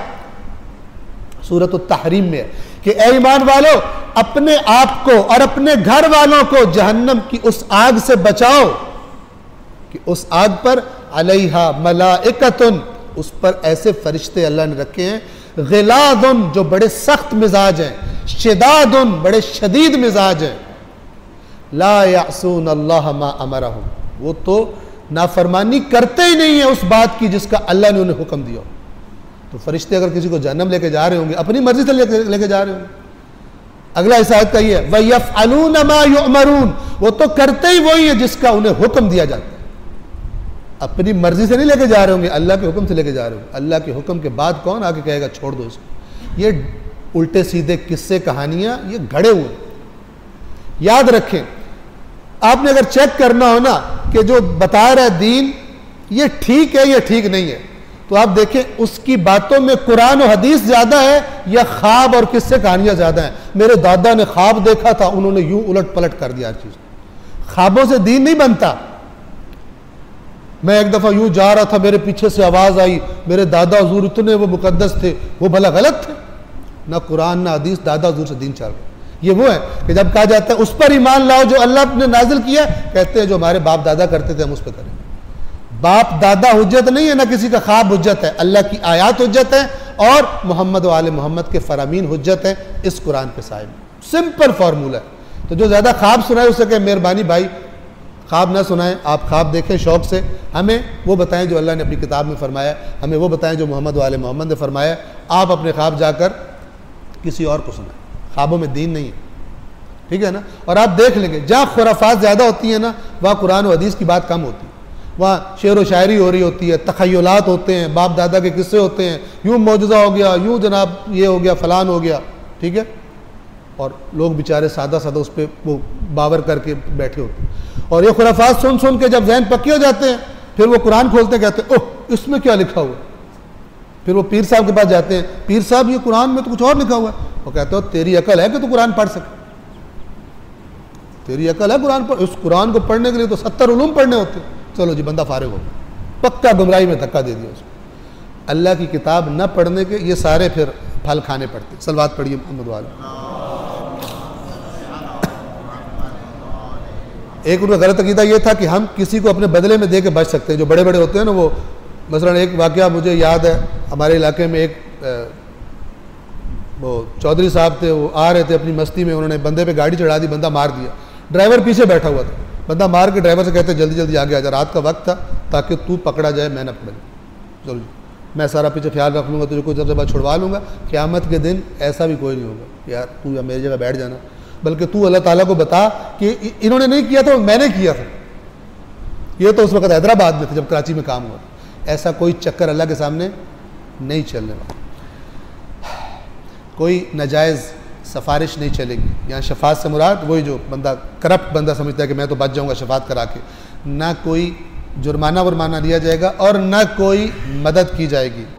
S1: सूरत अत-तहरीम में कि ए ईमान वालों, अपने आप को और अपने घर वालों को जहन्नम की उस आग से बचाओ कि उस आग पर अलैहा मलाइकतुन, उस पर ऐसे फरिश्ते अल्लाह ने रखे हैं, गिलादुन जो बड़े सख्त मिजाज हैं, शिदादुन बड़े शदीद मिजाज हैं, ला यासून अल्लाह मा अमरहुम, वो तो नाफरमानी करते ही नहीं है उस बात की जिसका अल्लाह ने उन्हें हुक्म दिया। तो फरिश्ते अगर किसी को जहन्नम लेके जा रहे होंगे, अपनी मर्जी से लेके लेके जा रहे होंगे। अगला इस आयत का ये है वयफ़अलून मा युअमरून, वो तो करते ही वही है जिसका उन्हें हुक्म दिया जाता है। अपनी मर्जी से नहीं लेके जा रहे होंगे, अल्लाह के हुक्म से लेके जा रहे होंगे। अल्लाह के हुक्म के बाद कौन आके कहेगा छोड़ दो इसको? ये उल्टे सीधे किस्से कहानियां ये घड़े हुए। याद रखें, आपने अगर चेक करना हो ना कि जो बता रहा है दीन ये ठीक है या ठीक नहीं है, तो आप देखें उसकी बातों में कुरान और हदीस ज्यादा है या ख्वाब और किस्से कहानियां ज्यादा हैं। मेरे दादा ने ख्वाब देखा था, उन्होंने यूं उलट पलट कर दिया हर चीज। ख्वाबों से दीन नहीं बनता। मैं एक दफा यूं जा रहा था, मेरे पीछे से आवाज आई, मेरे दादा हुजूर इतने वो मुकद्दस थे, वो भला गलत थे? ना कुरान ना हदीस, दादा हुजूर से दीन चल रहा। ये वो है कि जब कहा जाता है उस पर ईमान लाओ जो अल्लाह ने नाजिल किया, कहते हैं जो हमारे बाप दादा करते थे हम उस पर करें। बाप दादा हुज्जत नहीं है, ना किसी का ख्वाब हुज्जत है, अल्लाह की आयात हुज्जत है और मोहम्मद व आले मोहम्मद के फरामीन हुज्जत है इस कुरान के साहिब। सिंपल फार्मूला है। तो जो ज़्यादा ख्वाब सुनाए उससे कहे मेहरबानी भाई ख्वाब ना सुनाएं, आप ख्वाब देखें शौक से, हमें वो बताएं जो अल्लाह ने अपनी किताब में फरमाया, हमें वो बताएं जो मोहम्मद व आले मोहम्मद ने फरमाया। आप अपने ख्वाब जाकर किसी और को सुनाएं, ख्वाबों में दीन नहीं है, ठीक है ना। और आप देख लेंगे जहाँ खुराफात ज़्यादा होती है ना, वहाँ कुरान और हदीस की बात कम होती है। वहाँ शेर व शायरी हो रही होती है, तखय्युलात होते हैं, बाप दादा के किस्से होते हैं, यूँ मौजूदा हो गया, यूँ जनाब ये हो गया, फलान हो गया, ठीक है। और लोग बेचारे सादा सादा उस पर वो बावर करके बैठे होते हैं। और ये खुराफात सुन सुन के जब जहन पक्के हो जाते हैं, फिर वो कुरान खोलते हैं, कहते हैं ओह इसमें क्या लिखा हुआ है। फिर वो पीर साहब के पास जाते हैं, पीर साहब ये कुरान में तो कुछ और लिखा हुआ है। वो कहते हो तेरी अकल है कि तू कुरान पढ़ सके? तेरी अकल है कुरान पढ़? उस कुरान को पढ़ने के लिए तो सत्तर उलूम पढ़ने होते। चलो जी बंदा फारिग हो गया, पक्का गुमराही में धक्का दे दिया उसको। अल्लाह की किताब न पढ़ने के ये सारे फिर फल खाने पड़ते। सलवात पढ़िए मोहम्मद वाले। एक उनका गलत अकीदा ये था कि हम किसी को अपने बदले में दे के बच सकते हैं। जो बड़े बड़े होते हैं ना, वो मसलन एक वाकया मुझे याद है, हमारे इलाके में एक वो चौधरी साहब थे, वो आ रहे थे अपनी मस्ती में, उन्होंने बंदे पे गाड़ी चढ़ा दी, बंदा मार दिया। ड्राइवर पीछे बैठा हुआ था, बंदा मार के ड्राइवर से कहते जल्दी जल्दी आगे आ जा, रात का वक्त था ताकि तू पकड़ा जाए मैं ना पकड़ा जाए, चलो मैं सारा पीछे ख्याल रख लूँगा, तुझे कुछ जब बाद छुड़वा लूँगा। क़यामत के दिन ऐसा भी कोई नहीं होगा यार तू या मेरी जगह बैठ जाना, बल्कि तू अल्लाह ताला को बता कि इन्होंने नहीं किया था, मैंने किया था। ये तो उस वक्त हैदराबाद में थे जब कराची में काम हुआ। ऐसा कोई चक्कर अल्लाह के सामने नहीं चलने वाला, कोई नाजायज़ सफारिश नहीं चलेगी। यहाँ शफात से मुराद वही जो बंदा करप्ट बंदा समझता है कि मैं तो बच जाऊँगा शफात करा के, ना कोई जुर्माना वुर्माना लिया जाएगा और ना कोई मदद की जाएगी।